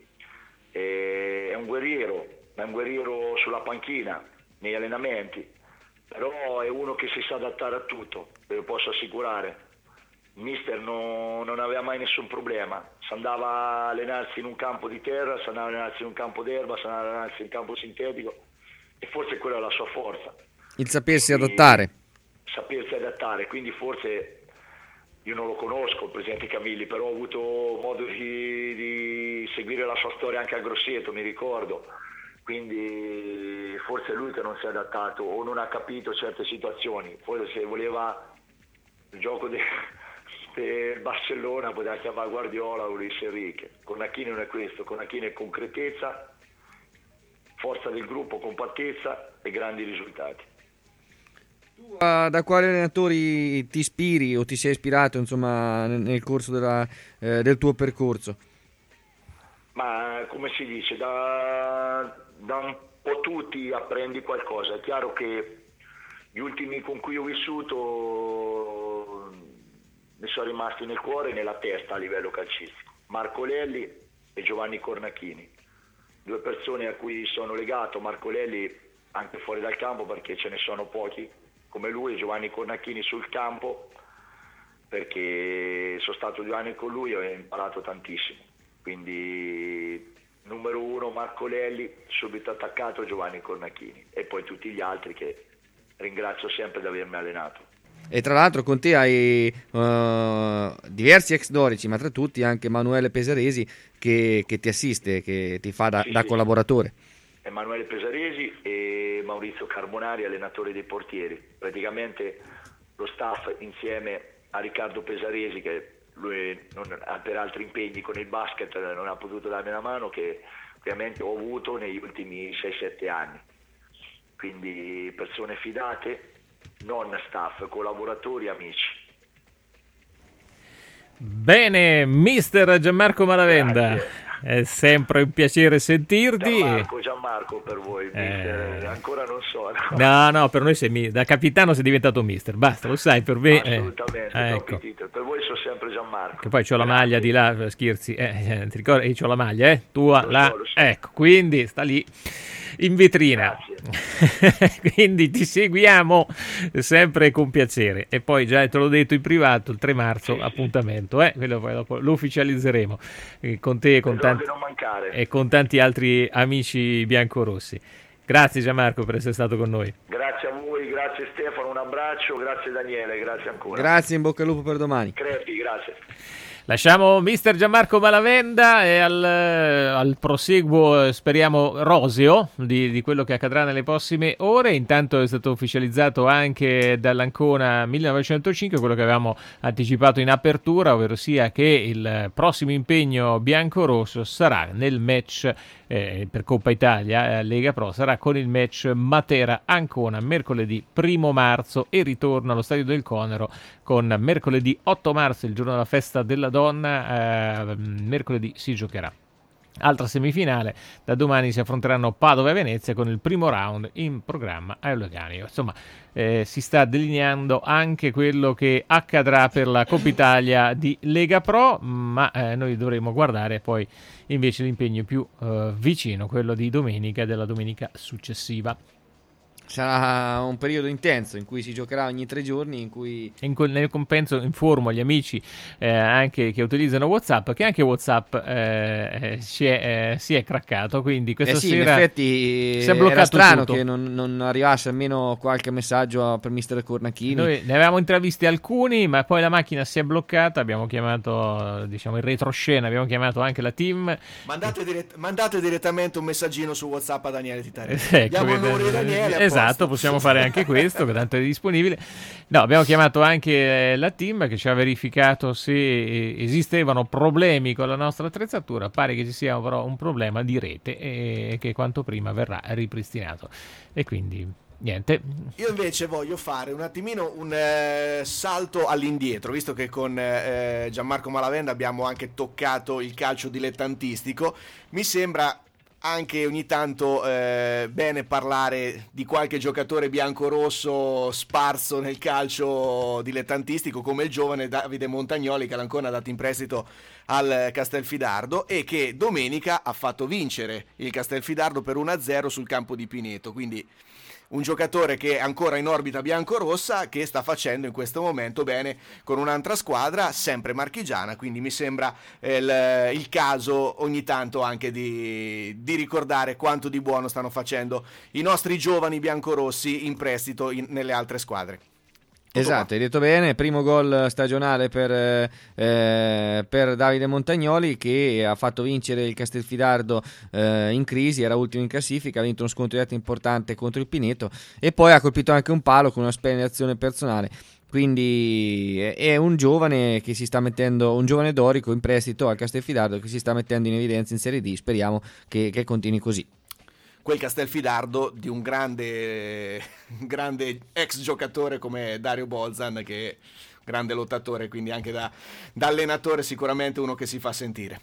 è un guerriero, è un guerriero sulla panchina, negli allenamenti, però è uno che si sa adattare a tutto, ve lo posso assicurare. Il mister no, non aveva mai nessun problema, si andava a allenarsi in un campo di terra, si andava a allenarsi in un campo d'erba, si andava a allenarsi in un campo sintetico, e forse quella è la sua forza. Il sapersi quindi, adattare. Sapersi adattare, quindi forse... Io non lo conosco, il presidente Camilli, però ho avuto modo di, di seguire la sua storia anche a Grosseto, mi ricordo. Quindi forse è lui che non si è adattato o non ha capito certe situazioni. Forse se voleva il gioco del de Barcellona poteva chiamare Guardiola o Luis Enrique. Cornacchini non è questo, Cornacchini è concretezza, forza del gruppo, compattezza e grandi risultati. Da quali allenatori ti ispiri o ti sei ispirato, insomma, nel corso della, eh, del tuo percorso? Ma come si dice, da, da un po' tutti apprendi qualcosa. È chiaro che gli ultimi con cui ho vissuto mi sono rimasti nel cuore e nella testa a livello calcistico. Marco Lelli e Giovanni Cornacchini, due persone a cui sono legato. Marco Lelli anche fuori dal campo, perché ce ne sono pochi come lui, e Giovanni Cornacchini sul campo, perché sono stato due anni con lui e ho imparato tantissimo. Quindi numero uno Marco Lelli, subito attaccato Giovanni Cornacchini, e poi tutti gli altri che ringrazio sempre di avermi allenato. E tra l'altro con te hai uh, diversi ex dorici, ma tra tutti anche Emanuele Pesaresi che, che ti assiste, che ti fa da, sì, da sì. collaboratore. Emanuele Pesaresi e Maurizio Carbonari, allenatore dei portieri. Praticamente lo staff insieme a Riccardo Pesaresi, che lui non, per altri impegni con il basket non ha potuto darmi una mano, che ovviamente ho avuto negli ultimi sei sette anni. Quindi persone fidate, non staff, collaboratori, amici. Bene, mister Gianmarco Malavenda. Grazie. È sempre un piacere sentirti. Gianmarco, Gianmarco per voi, mister, eh... ancora non so. No, no, no per noi sei, da capitano sei diventato mister, basta, lo sai, per me... Assolutamente, eh, ecco. Per voi sono sempre Gianmarco. Che poi c'ho la maglia di là, scherzi, eh, ti ricordi? Io c'ho la maglia, eh, tua, lo là, so, so. Ecco, quindi sta lì in vetrina. Quindi ti seguiamo sempre con piacere, e poi già te l'ho detto in privato, il tre marzo sì, appuntamento, eh? Quello poi dopo lo ufficializzeremo eh, con te e con, tanti, e con tanti altri amici biancorossi. Grazie Gianmarco per essere stato con noi. Grazie a voi, grazie Stefano, un abbraccio, grazie Daniele, grazie ancora. Grazie, in bocca al lupo per domani. Crepi, grazie. Lasciamo mister Gianmarco Malavenda e al, al proseguo, speriamo, roseo di, di quello che accadrà nelle prossime ore. Intanto è stato ufficializzato anche dall'Ancona millenovecentocinque quello che avevamo anticipato in apertura, ovvero sia che il prossimo impegno biancorosso sarà nel match eh, per Coppa Italia, eh, Lega Pro, sarà con il match Matera-Ancona mercoledì primo marzo e ritorno allo Stadio del Conero con mercoledì otto marzo, il giorno della festa della donna, eh, mercoledì si giocherà. Altra semifinale, da domani si affronteranno Padova e Venezia con il primo round in programma a Euleganeo. Insomma, eh, si sta delineando anche quello che accadrà per la Coppa Italia di Lega Pro, ma eh, noi dovremo guardare poi invece l'impegno più eh, vicino, quello di domenica e della domenica successiva. Sarà un periodo intenso in cui si giocherà ogni tre giorni, in cui in quel, nel compenso informo gli amici eh, anche che utilizzano WhatsApp che anche WhatsApp eh, si, è, eh, si è craccato, quindi questa eh sì, sera in effetti si è bloccato era strano tutto. Che non, non arrivasse almeno qualche messaggio per mister Cornacchini. Noi ne avevamo intravisti alcuni, ma poi la macchina si è bloccata, abbiamo chiamato, diciamo, in retroscena, abbiamo chiamato anche la team. Mandate, dirett- mandate direttamente un messaggino su WhatsApp a Daniele Titare. Ecco, Diamo il numero di Daniele. Esatto, possiamo fare anche questo, che tanto è disponibile. No, abbiamo chiamato anche la team che ci ha verificato se esistevano problemi con la nostra attrezzatura. Pare che ci sia però un problema di rete e che quanto prima verrà ripristinato. E quindi niente. Io invece voglio fare un attimino un eh, salto all'indietro, visto che con eh, Gianmarco Malavenda abbiamo anche toccato il calcio dilettantistico. Mi sembra anche ogni tanto eh, bene parlare di qualche giocatore biancorosso sparso nel calcio dilettantistico, come il giovane Davide Montagnoli, che l'Ancona ha dato in prestito al Castelfidardo e che domenica ha fatto vincere il Castelfidardo per uno a zero sul campo di Pineto. Quindi un giocatore che è ancora in orbita biancorossa, che sta facendo in questo momento bene con un'altra squadra sempre marchigiana, quindi mi sembra eh, il, il caso ogni tanto anche di, di ricordare quanto di buono stanno facendo i nostri giovani biancorossi in prestito in, nelle altre squadre. Esatto, hai detto bene, primo gol stagionale per, eh, per Davide Montagnoli, che ha fatto vincere il Castelfidardo eh, in crisi, era ultimo in classifica, ha vinto uno scontro diretto importante contro il Pineto e poi ha colpito anche un palo con una spenetrazione personale. Quindi è un giovane che si sta mettendo, un giovane dorico in prestito al Castelfidardo che si sta mettendo in evidenza in Serie D, speriamo che, che continui così. Quel Castelfidardo di un grande, grande ex giocatore come Dario Bolzan, che è un grande lottatore, quindi anche da, da allenatore sicuramente uno che si fa sentire.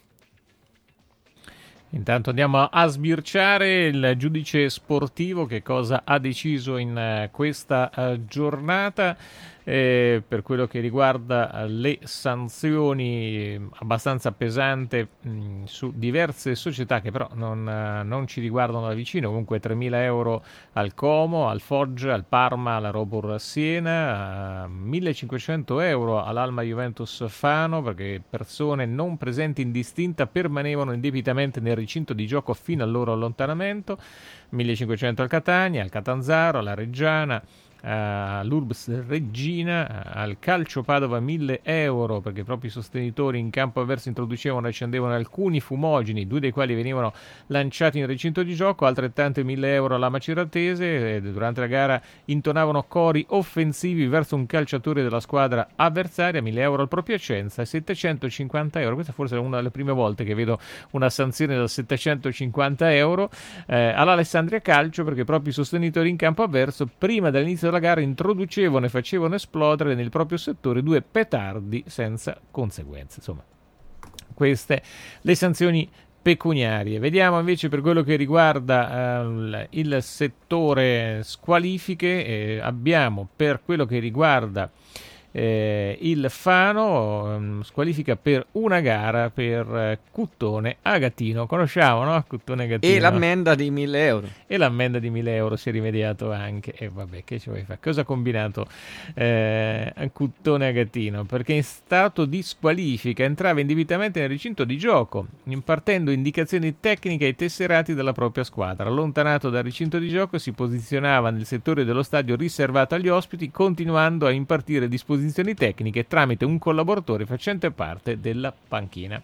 Intanto andiamo a sbirciare il giudice sportivo che cosa ha deciso in questa uh, giornata. Eh, per quello che riguarda le sanzioni abbastanza pesanti mh, su diverse società che però non, uh, non ci riguardano da vicino, comunque tremila euro al Como, al Foggia, al Parma, alla Robur Siena, uh, millecinquecento euro all'Alma Juventus Fano, perché persone non presenti in distinta permanevano indebitamente nel recinto di gioco fino al loro allontanamento, millecinquecento al Catania, al Catanzaro, alla Reggiana, all'Urbs Reggina, al Calcio Padova mille euro perché i propri sostenitori in campo avverso introducevano e accendevano alcuni fumogeni, due dei quali venivano lanciati nel recinto di gioco, altrettante mille euro alla Maceratese, e durante la gara intonavano cori offensivi verso un calciatore della squadra avversaria, mille euro al Pro Piacenza e settecentocinquanta euro, questa forse è una delle prime volte che vedo una sanzione da settecentocinquanta euro, eh, all'Alessandria Calcio perché i propri sostenitori in campo avverso prima dell'inizio la gara introducevano e facevano esplodere nel proprio settore due petardi senza conseguenze. Insomma, queste le sanzioni pecuniarie. Vediamo invece per quello che riguarda uh, il settore squalifiche, eh, abbiamo per quello che riguarda Eh, il Fano um, squalifica per una gara per uh, Cuttone Agatino, conosciamo, no? Cuttone Agatino, e l'ammenda di mille euro e l'ammenda di mille euro si è rimediato anche, e eh, vabbè, che ci vuoi fare? Cosa ha combinato eh, Cuttone Agatino? Perché in stato di squalifica entrava indebitamente nel recinto di gioco impartendo indicazioni tecniche ai tesserati della propria squadra. Allontanato dal recinto di gioco si posizionava nel settore dello stadio riservato agli ospiti, continuando a impartire disposizioni disposizioni tecniche tramite un collaboratore facente parte della panchina.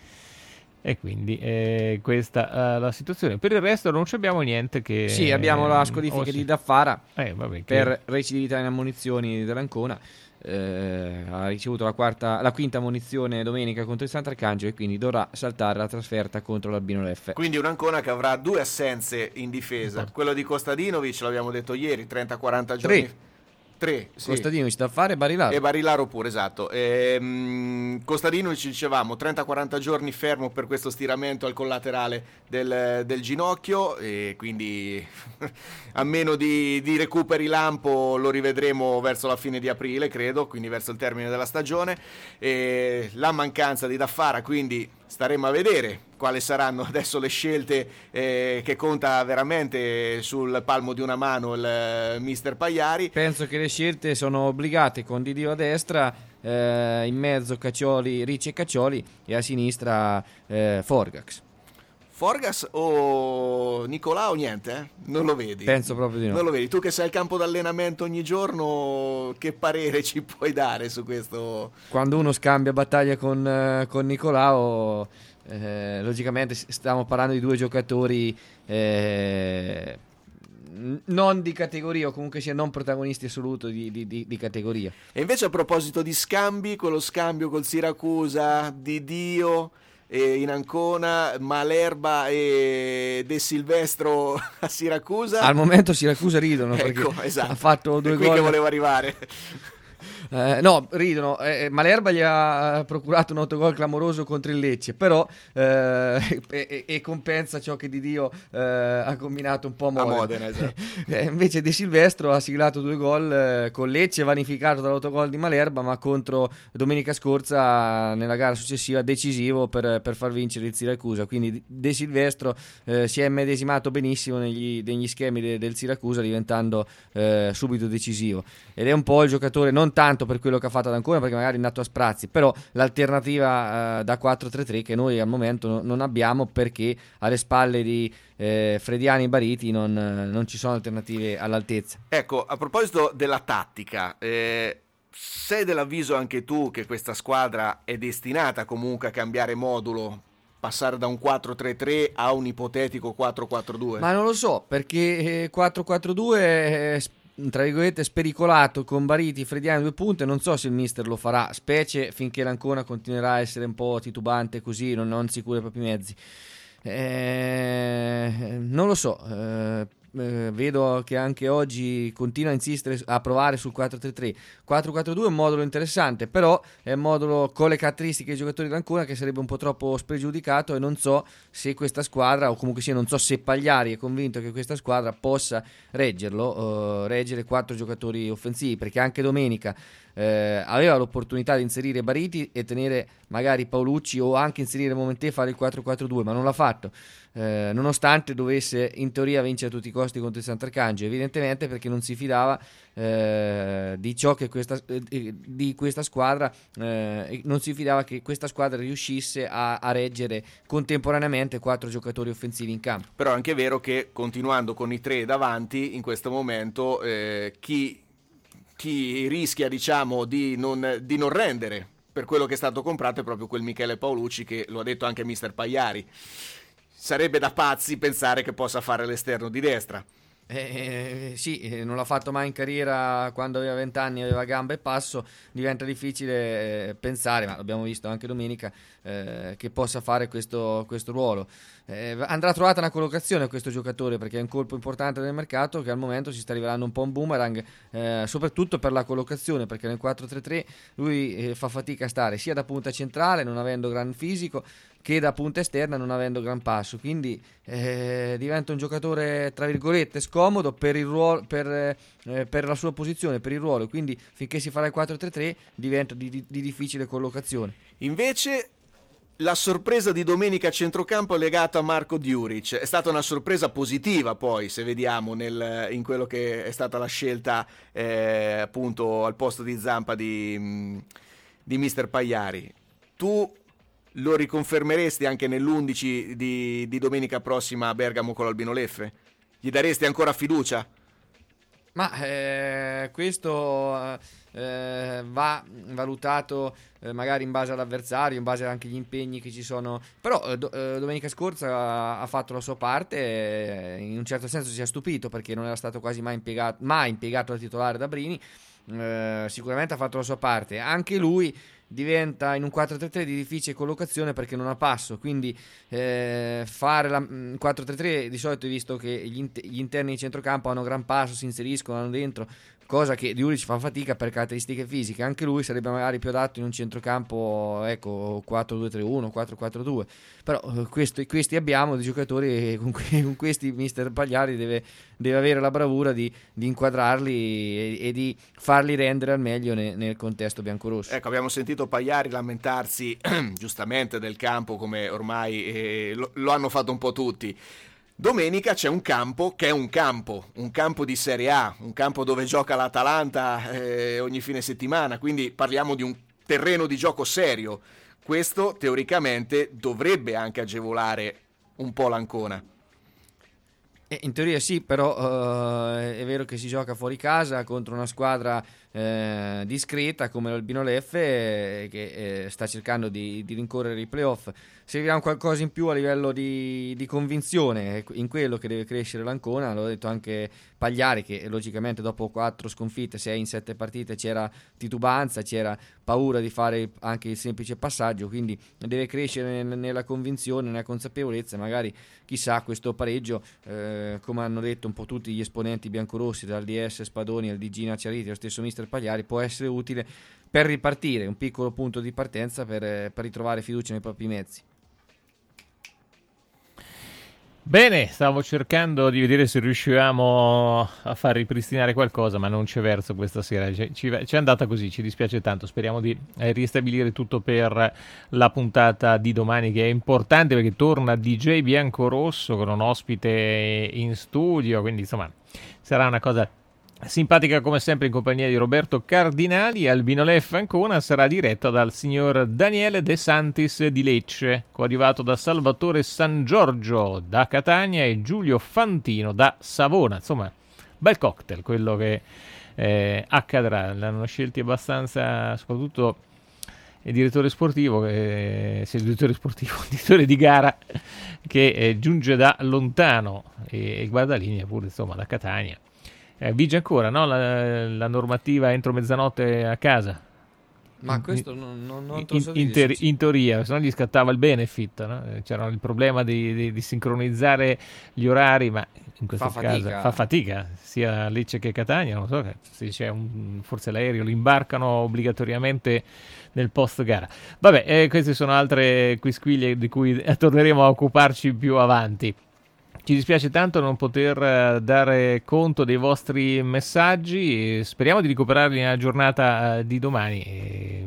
E quindi eh, questa è la situazione. Per il resto non abbiamo niente che... Sì, abbiamo la squalifica oh, sì. di Daffara eh, vabbè, che... per recidività in ammunizioni dell'Ancona. Eh, ha ricevuto la, quarta, la quinta ammonizione domenica contro il Sant'Arcangelo e quindi dovrà saltare la trasferta contro l'Albino Leffe. Quindi un Ancona che avrà due assenze in difesa. Quello di Kostadinovic, l'abbiamo detto ieri, trenta quaranta giorni. Tre. Tre, sì. Kostadinovic da fare e Barilaro. E Barilaro pure, esatto. Ehm, Kostadinovic, dicevamo, trenta quaranta giorni fermo per questo stiramento al collaterale del, del ginocchio e quindi a meno di, di recuperi lampo lo rivedremo verso la fine di aprile, credo, quindi verso il termine della stagione. E la mancanza di Daffara, quindi staremo a vedere quali saranno adesso le scelte eh, che conta veramente sul palmo di una mano il eh, mister Pagliari. Penso che le scelte sono obbligate con Didio a destra, eh, in mezzo Caccioli, Ricci e Caccioli e a sinistra eh, Forgax. Forgas o Nicolao niente, eh? Non lo vedi? Penso proprio di no. Non lo vedi? Tu che sei al campo d'allenamento ogni giorno, che parere ci puoi dare su questo? Quando uno scambia battaglia con, eh, con Nicolao, eh, logicamente stiamo parlando di due giocatori eh, non di categoria, o comunque sia non protagonisti assoluto di, di, di, di categoria. E invece a proposito di scambi, quello scambio col Siracusa, Di Dio... E in Ancona, Malerba e De Silvestro a Siracusa. Al momento Siracusa ridono perché ecco, esatto. ha fatto due è qui gol. Che volevo arrivare. Eh, no, ridono. Eh, Malerba gli ha procurato un autogol clamoroso contro il Lecce, però eh, e, e compensa ciò che Di Dio eh, ha combinato un po' a Modena. A Modena esatto. eh, invece De Silvestro ha siglato due gol eh, con Lecce, vanificato dall'autogol di Malerba, ma contro domenica scorsa nella gara successiva decisivo per, per far vincere il Siracusa. Quindi De Silvestro eh, si è immedesimato benissimo negli, negli schemi de, del Siracusa, diventando eh, subito decisivo, ed è un po' il giocatore, non tanto per quello che ha fatto ad Ancona, perché magari è nato a sprazzi, però l'alternativa eh, da quattro tre tre che noi al momento no, non abbiamo, perché alle spalle di eh, Frediani e Bariti non, non ci sono alternative all'altezza. Ecco, a proposito della tattica, eh, sei dell'avviso anche tu che questa squadra è destinata comunque a cambiare modulo, passare da un quattro tre tre a un ipotetico quattro quattro due? Ma non lo so, perché quattro quattro due è tra virgolette spericolato con Bariti, Frediani due punte. Non so se il mister lo farà, specie finché l'Ancona continuerà a essere un po' titubante così, non, non sicuro ai propri mezzi. Eh, non lo so, eh, eh, vedo che anche oggi continua a insistere, a provare sul quattro tre tre. quattro quattro due è un modulo interessante, però è un modulo con le caratteristiche dei giocatori dell'Ancona che sarebbe un po' troppo spregiudicato, e non so se questa squadra, o comunque sia non so se Pagliari è convinto che questa squadra possa reggerlo, uh, reggere quattro giocatori offensivi, perché anche domenica eh, aveva l'opportunità di inserire Bariti e tenere magari Paolucci, o anche inserire Momentè e fare il quattro quattro due, ma non l'ha fatto, eh, nonostante dovesse in teoria vincere a tutti i costi contro il Sant'Arcangelo, evidentemente perché non si fidava eh, di ciò che questa, eh, di questa squadra, eh, non si fidava che questa squadra riuscisse a, a reggere contemporaneamente quattro giocatori offensivi in campo. Però è anche vero che continuando con i tre davanti in questo momento eh, chi, chi rischia diciamo di non, di non rendere per quello che è stato comprato è proprio quel Michele Paolucci, che lo ha detto anche mister Pagliari, sarebbe da pazzi pensare che possa fare l'esterno di destra. Eh, sì, eh, non l'ha fatto mai in carriera. Quando aveva vent'anni aveva gamba e passo, diventa difficile eh, pensare, ma l'abbiamo visto anche domenica, eh, che possa fare questo, questo ruolo. Eh, andrà trovata una collocazione a questo giocatore, perché è un colpo importante nel mercato che al momento si sta rivelando un po' un boomerang, eh, soprattutto per la collocazione, perché nel quattro tre tre lui eh, fa fatica a stare sia da punta centrale, non avendo gran fisico, che da punta esterna, non avendo gran passo, quindi eh, diventa un giocatore tra virgolette scomodo per il ruolo, per, eh, per la sua posizione, per il ruolo, quindi finché si farà il quattro tre tre diventa di, di, di difficile collocazione. Invece la sorpresa di domenica a centrocampo è legata a Marko Djuric. È stata una sorpresa positiva, poi, se vediamo nel, in quello che è stata la scelta eh, appunto al posto di Zampa di, di mister Pagliari. Tu lo riconfermeresti anche nell'undici di, di domenica prossima a Bergamo con l'Albino Leffe? Gli daresti ancora fiducia? Ma eh, questo eh, va valutato eh, magari in base all'avversario, in base anche agli impegni che ci sono. Però eh, do, eh, domenica scorsa ha, ha fatto la sua parte, e in un certo senso si è stupito perché non era stato quasi mai impiegato, mai impiegato da titolare da Brini. Eh, sicuramente ha fatto la sua parte. Anche lui diventa in un quattro tre tre di difficile collocazione perché non ha passo, quindi eh, fare la mm, quattro tre tre di solito hai visto che gli, inter- gli interni di centrocampo hanno gran passo, si inseriscono, hanno dentro, cosa che Juric fa fatica per caratteristiche fisiche. Anche lui sarebbe magari più adatto in un centrocampo, ecco, quattro due tre uno, quattro quattro due, però eh, questo, questi abbiamo dei giocatori e con, que- con questi mister Pagliari deve, deve avere la bravura di, di inquadrarli e, e di farli rendere al meglio ne- nel contesto biancorosso. Ecco, abbiamo sentito Pagliari lamentarsi giustamente del campo, come ormai eh, lo, lo hanno fatto un po' tutti. Domenica c'è un campo che è un campo, un campo di Serie A, un campo dove gioca l'Atalanta eh, ogni fine settimana, quindi parliamo di un terreno di gioco serio. Questo teoricamente dovrebbe anche agevolare un po' l'Ancona. Eh, in teoria sì, però eh, è vero che si gioca fuori casa contro una squadra eh, discreta come l'Albino Leffe, eh, che eh, sta cercando di, di rincorrere i playoff. Servirà qualcosa in più a livello di, di convinzione in quello che deve crescere l'Ancona. L'ho detto anche Pagliari, che logicamente dopo quattro sconfitte, sei in sette partite, c'era titubanza, c'era paura di fare anche il semplice passaggio, quindi deve crescere nella convinzione, nella consapevolezza. Magari chissà, questo pareggio, eh, come hanno detto un po' tutti gli esponenti biancorossi, dal D S Spadoni al D G Nacciariti, lo stesso mister Pagliari, può essere utile per ripartire, un piccolo punto di partenza per, per ritrovare fiducia nei propri mezzi. Bene, stavo cercando di vedere se riuscivamo a far ripristinare qualcosa, ma non c'è verso questa sera. Ci, ci, ci è andata così, ci dispiace tanto. Speriamo di eh, ristabilire tutto per la puntata di domani, che è importante perché torna D J Biancorosso con un ospite in studio, quindi insomma sarà una cosa simpatica come sempre, in compagnia di Roberto Cardinali. Albino Leffe Ancona sarà diretto dal signor Daniele De Santis di Lecce, coadiuvato da Salvatore San Giorgio da Catania e Giulio Fantino da Savona. Insomma, bel cocktail quello che eh, accadrà. L'hanno scelti abbastanza, soprattutto il direttore sportivo, eh, sì, il direttore sportivo, il direttore di gara, che eh, giunge da lontano, e il guardalinea pure, insomma, da Catania. Eh, vige ancora, no? La, la normativa entro mezzanotte a casa. Ma questo non, non, non te lo in, so in, dire, ter- sì. in teoria, se no gli scattava il benefit, no? C'era il problema di, di, di sincronizzare gli orari, ma in questo Fa caso fatica. fa fatica, sia Lecce che Catania. Non so se c'è un, forse l'aereo li imbarcano obbligatoriamente nel post gara. Vabbè, eh, queste sono altre quisquiglie di cui torneremo a occuparci più avanti. Ci dispiace tanto non poter uh, dare conto dei vostri messaggi, e speriamo di recuperarli nella giornata uh, di domani, e,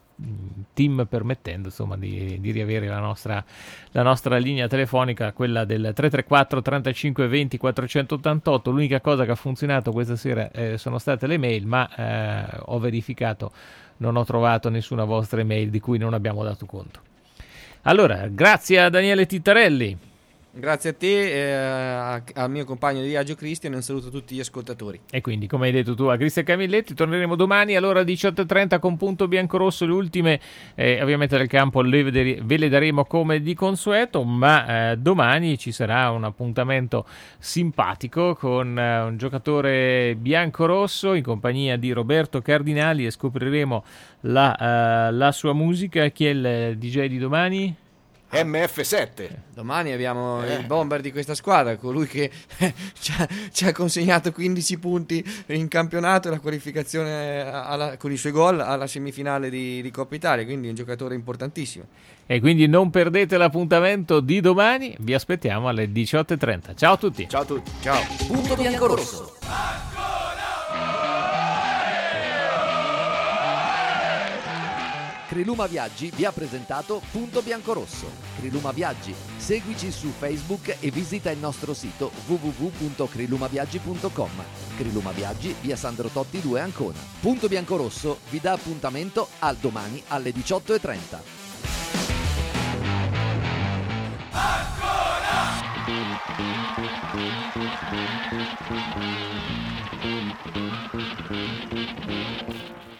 um, team permettendo, insomma, di, di riavere la nostra, la nostra linea telefonica, quella del tre tre quattro trentacinque venti quattrocentottantotto. L'unica cosa che ha funzionato questa sera eh, sono state le mail, ma eh, ho verificato, non ho trovato nessuna vostra email di cui non abbiamo dato conto. Allora, grazie a Daniele Tittarelli. Grazie a te, eh, a- al mio compagno di viaggio Cristian, e un saluto a tutti gli ascoltatori. E quindi, come hai detto tu, a Cristian Camilletti, torneremo domani all'ora diciotto e trenta con Punto Biancorosso. Le ultime, eh, ovviamente, del campo le vedere- ve le daremo come di consueto, ma eh, domani ci sarà un appuntamento simpatico con eh, un giocatore biancorosso in compagnia di Roberto Cardinali, e scopriremo la, eh, la sua musica. Chi è il D J di domani? M F sette. Domani abbiamo Eh. il bomber di questa squadra, colui che ci, ha, ci ha consegnato quindici punti in campionato e la qualificazione alla- con i suoi gol alla semifinale di, di Coppa Italia, quindi un giocatore importantissimo. E quindi non perdete l'appuntamento di domani, vi aspettiamo alle diciotto e trenta. Ciao a tutti. Ciao a tutti. Ciao. Punto Biancorosso. Criluma Viaggi vi ha presentato Punto Biancorosso. Criluma Viaggi, seguici su Facebook e visita il nostro sito w w w punto crilumaviaggi punto com. Criluma Viaggi, via Sandro Totti due Ancona. Punto Biancorosso vi dà appuntamento al domani alle diciotto e trenta. Ancora!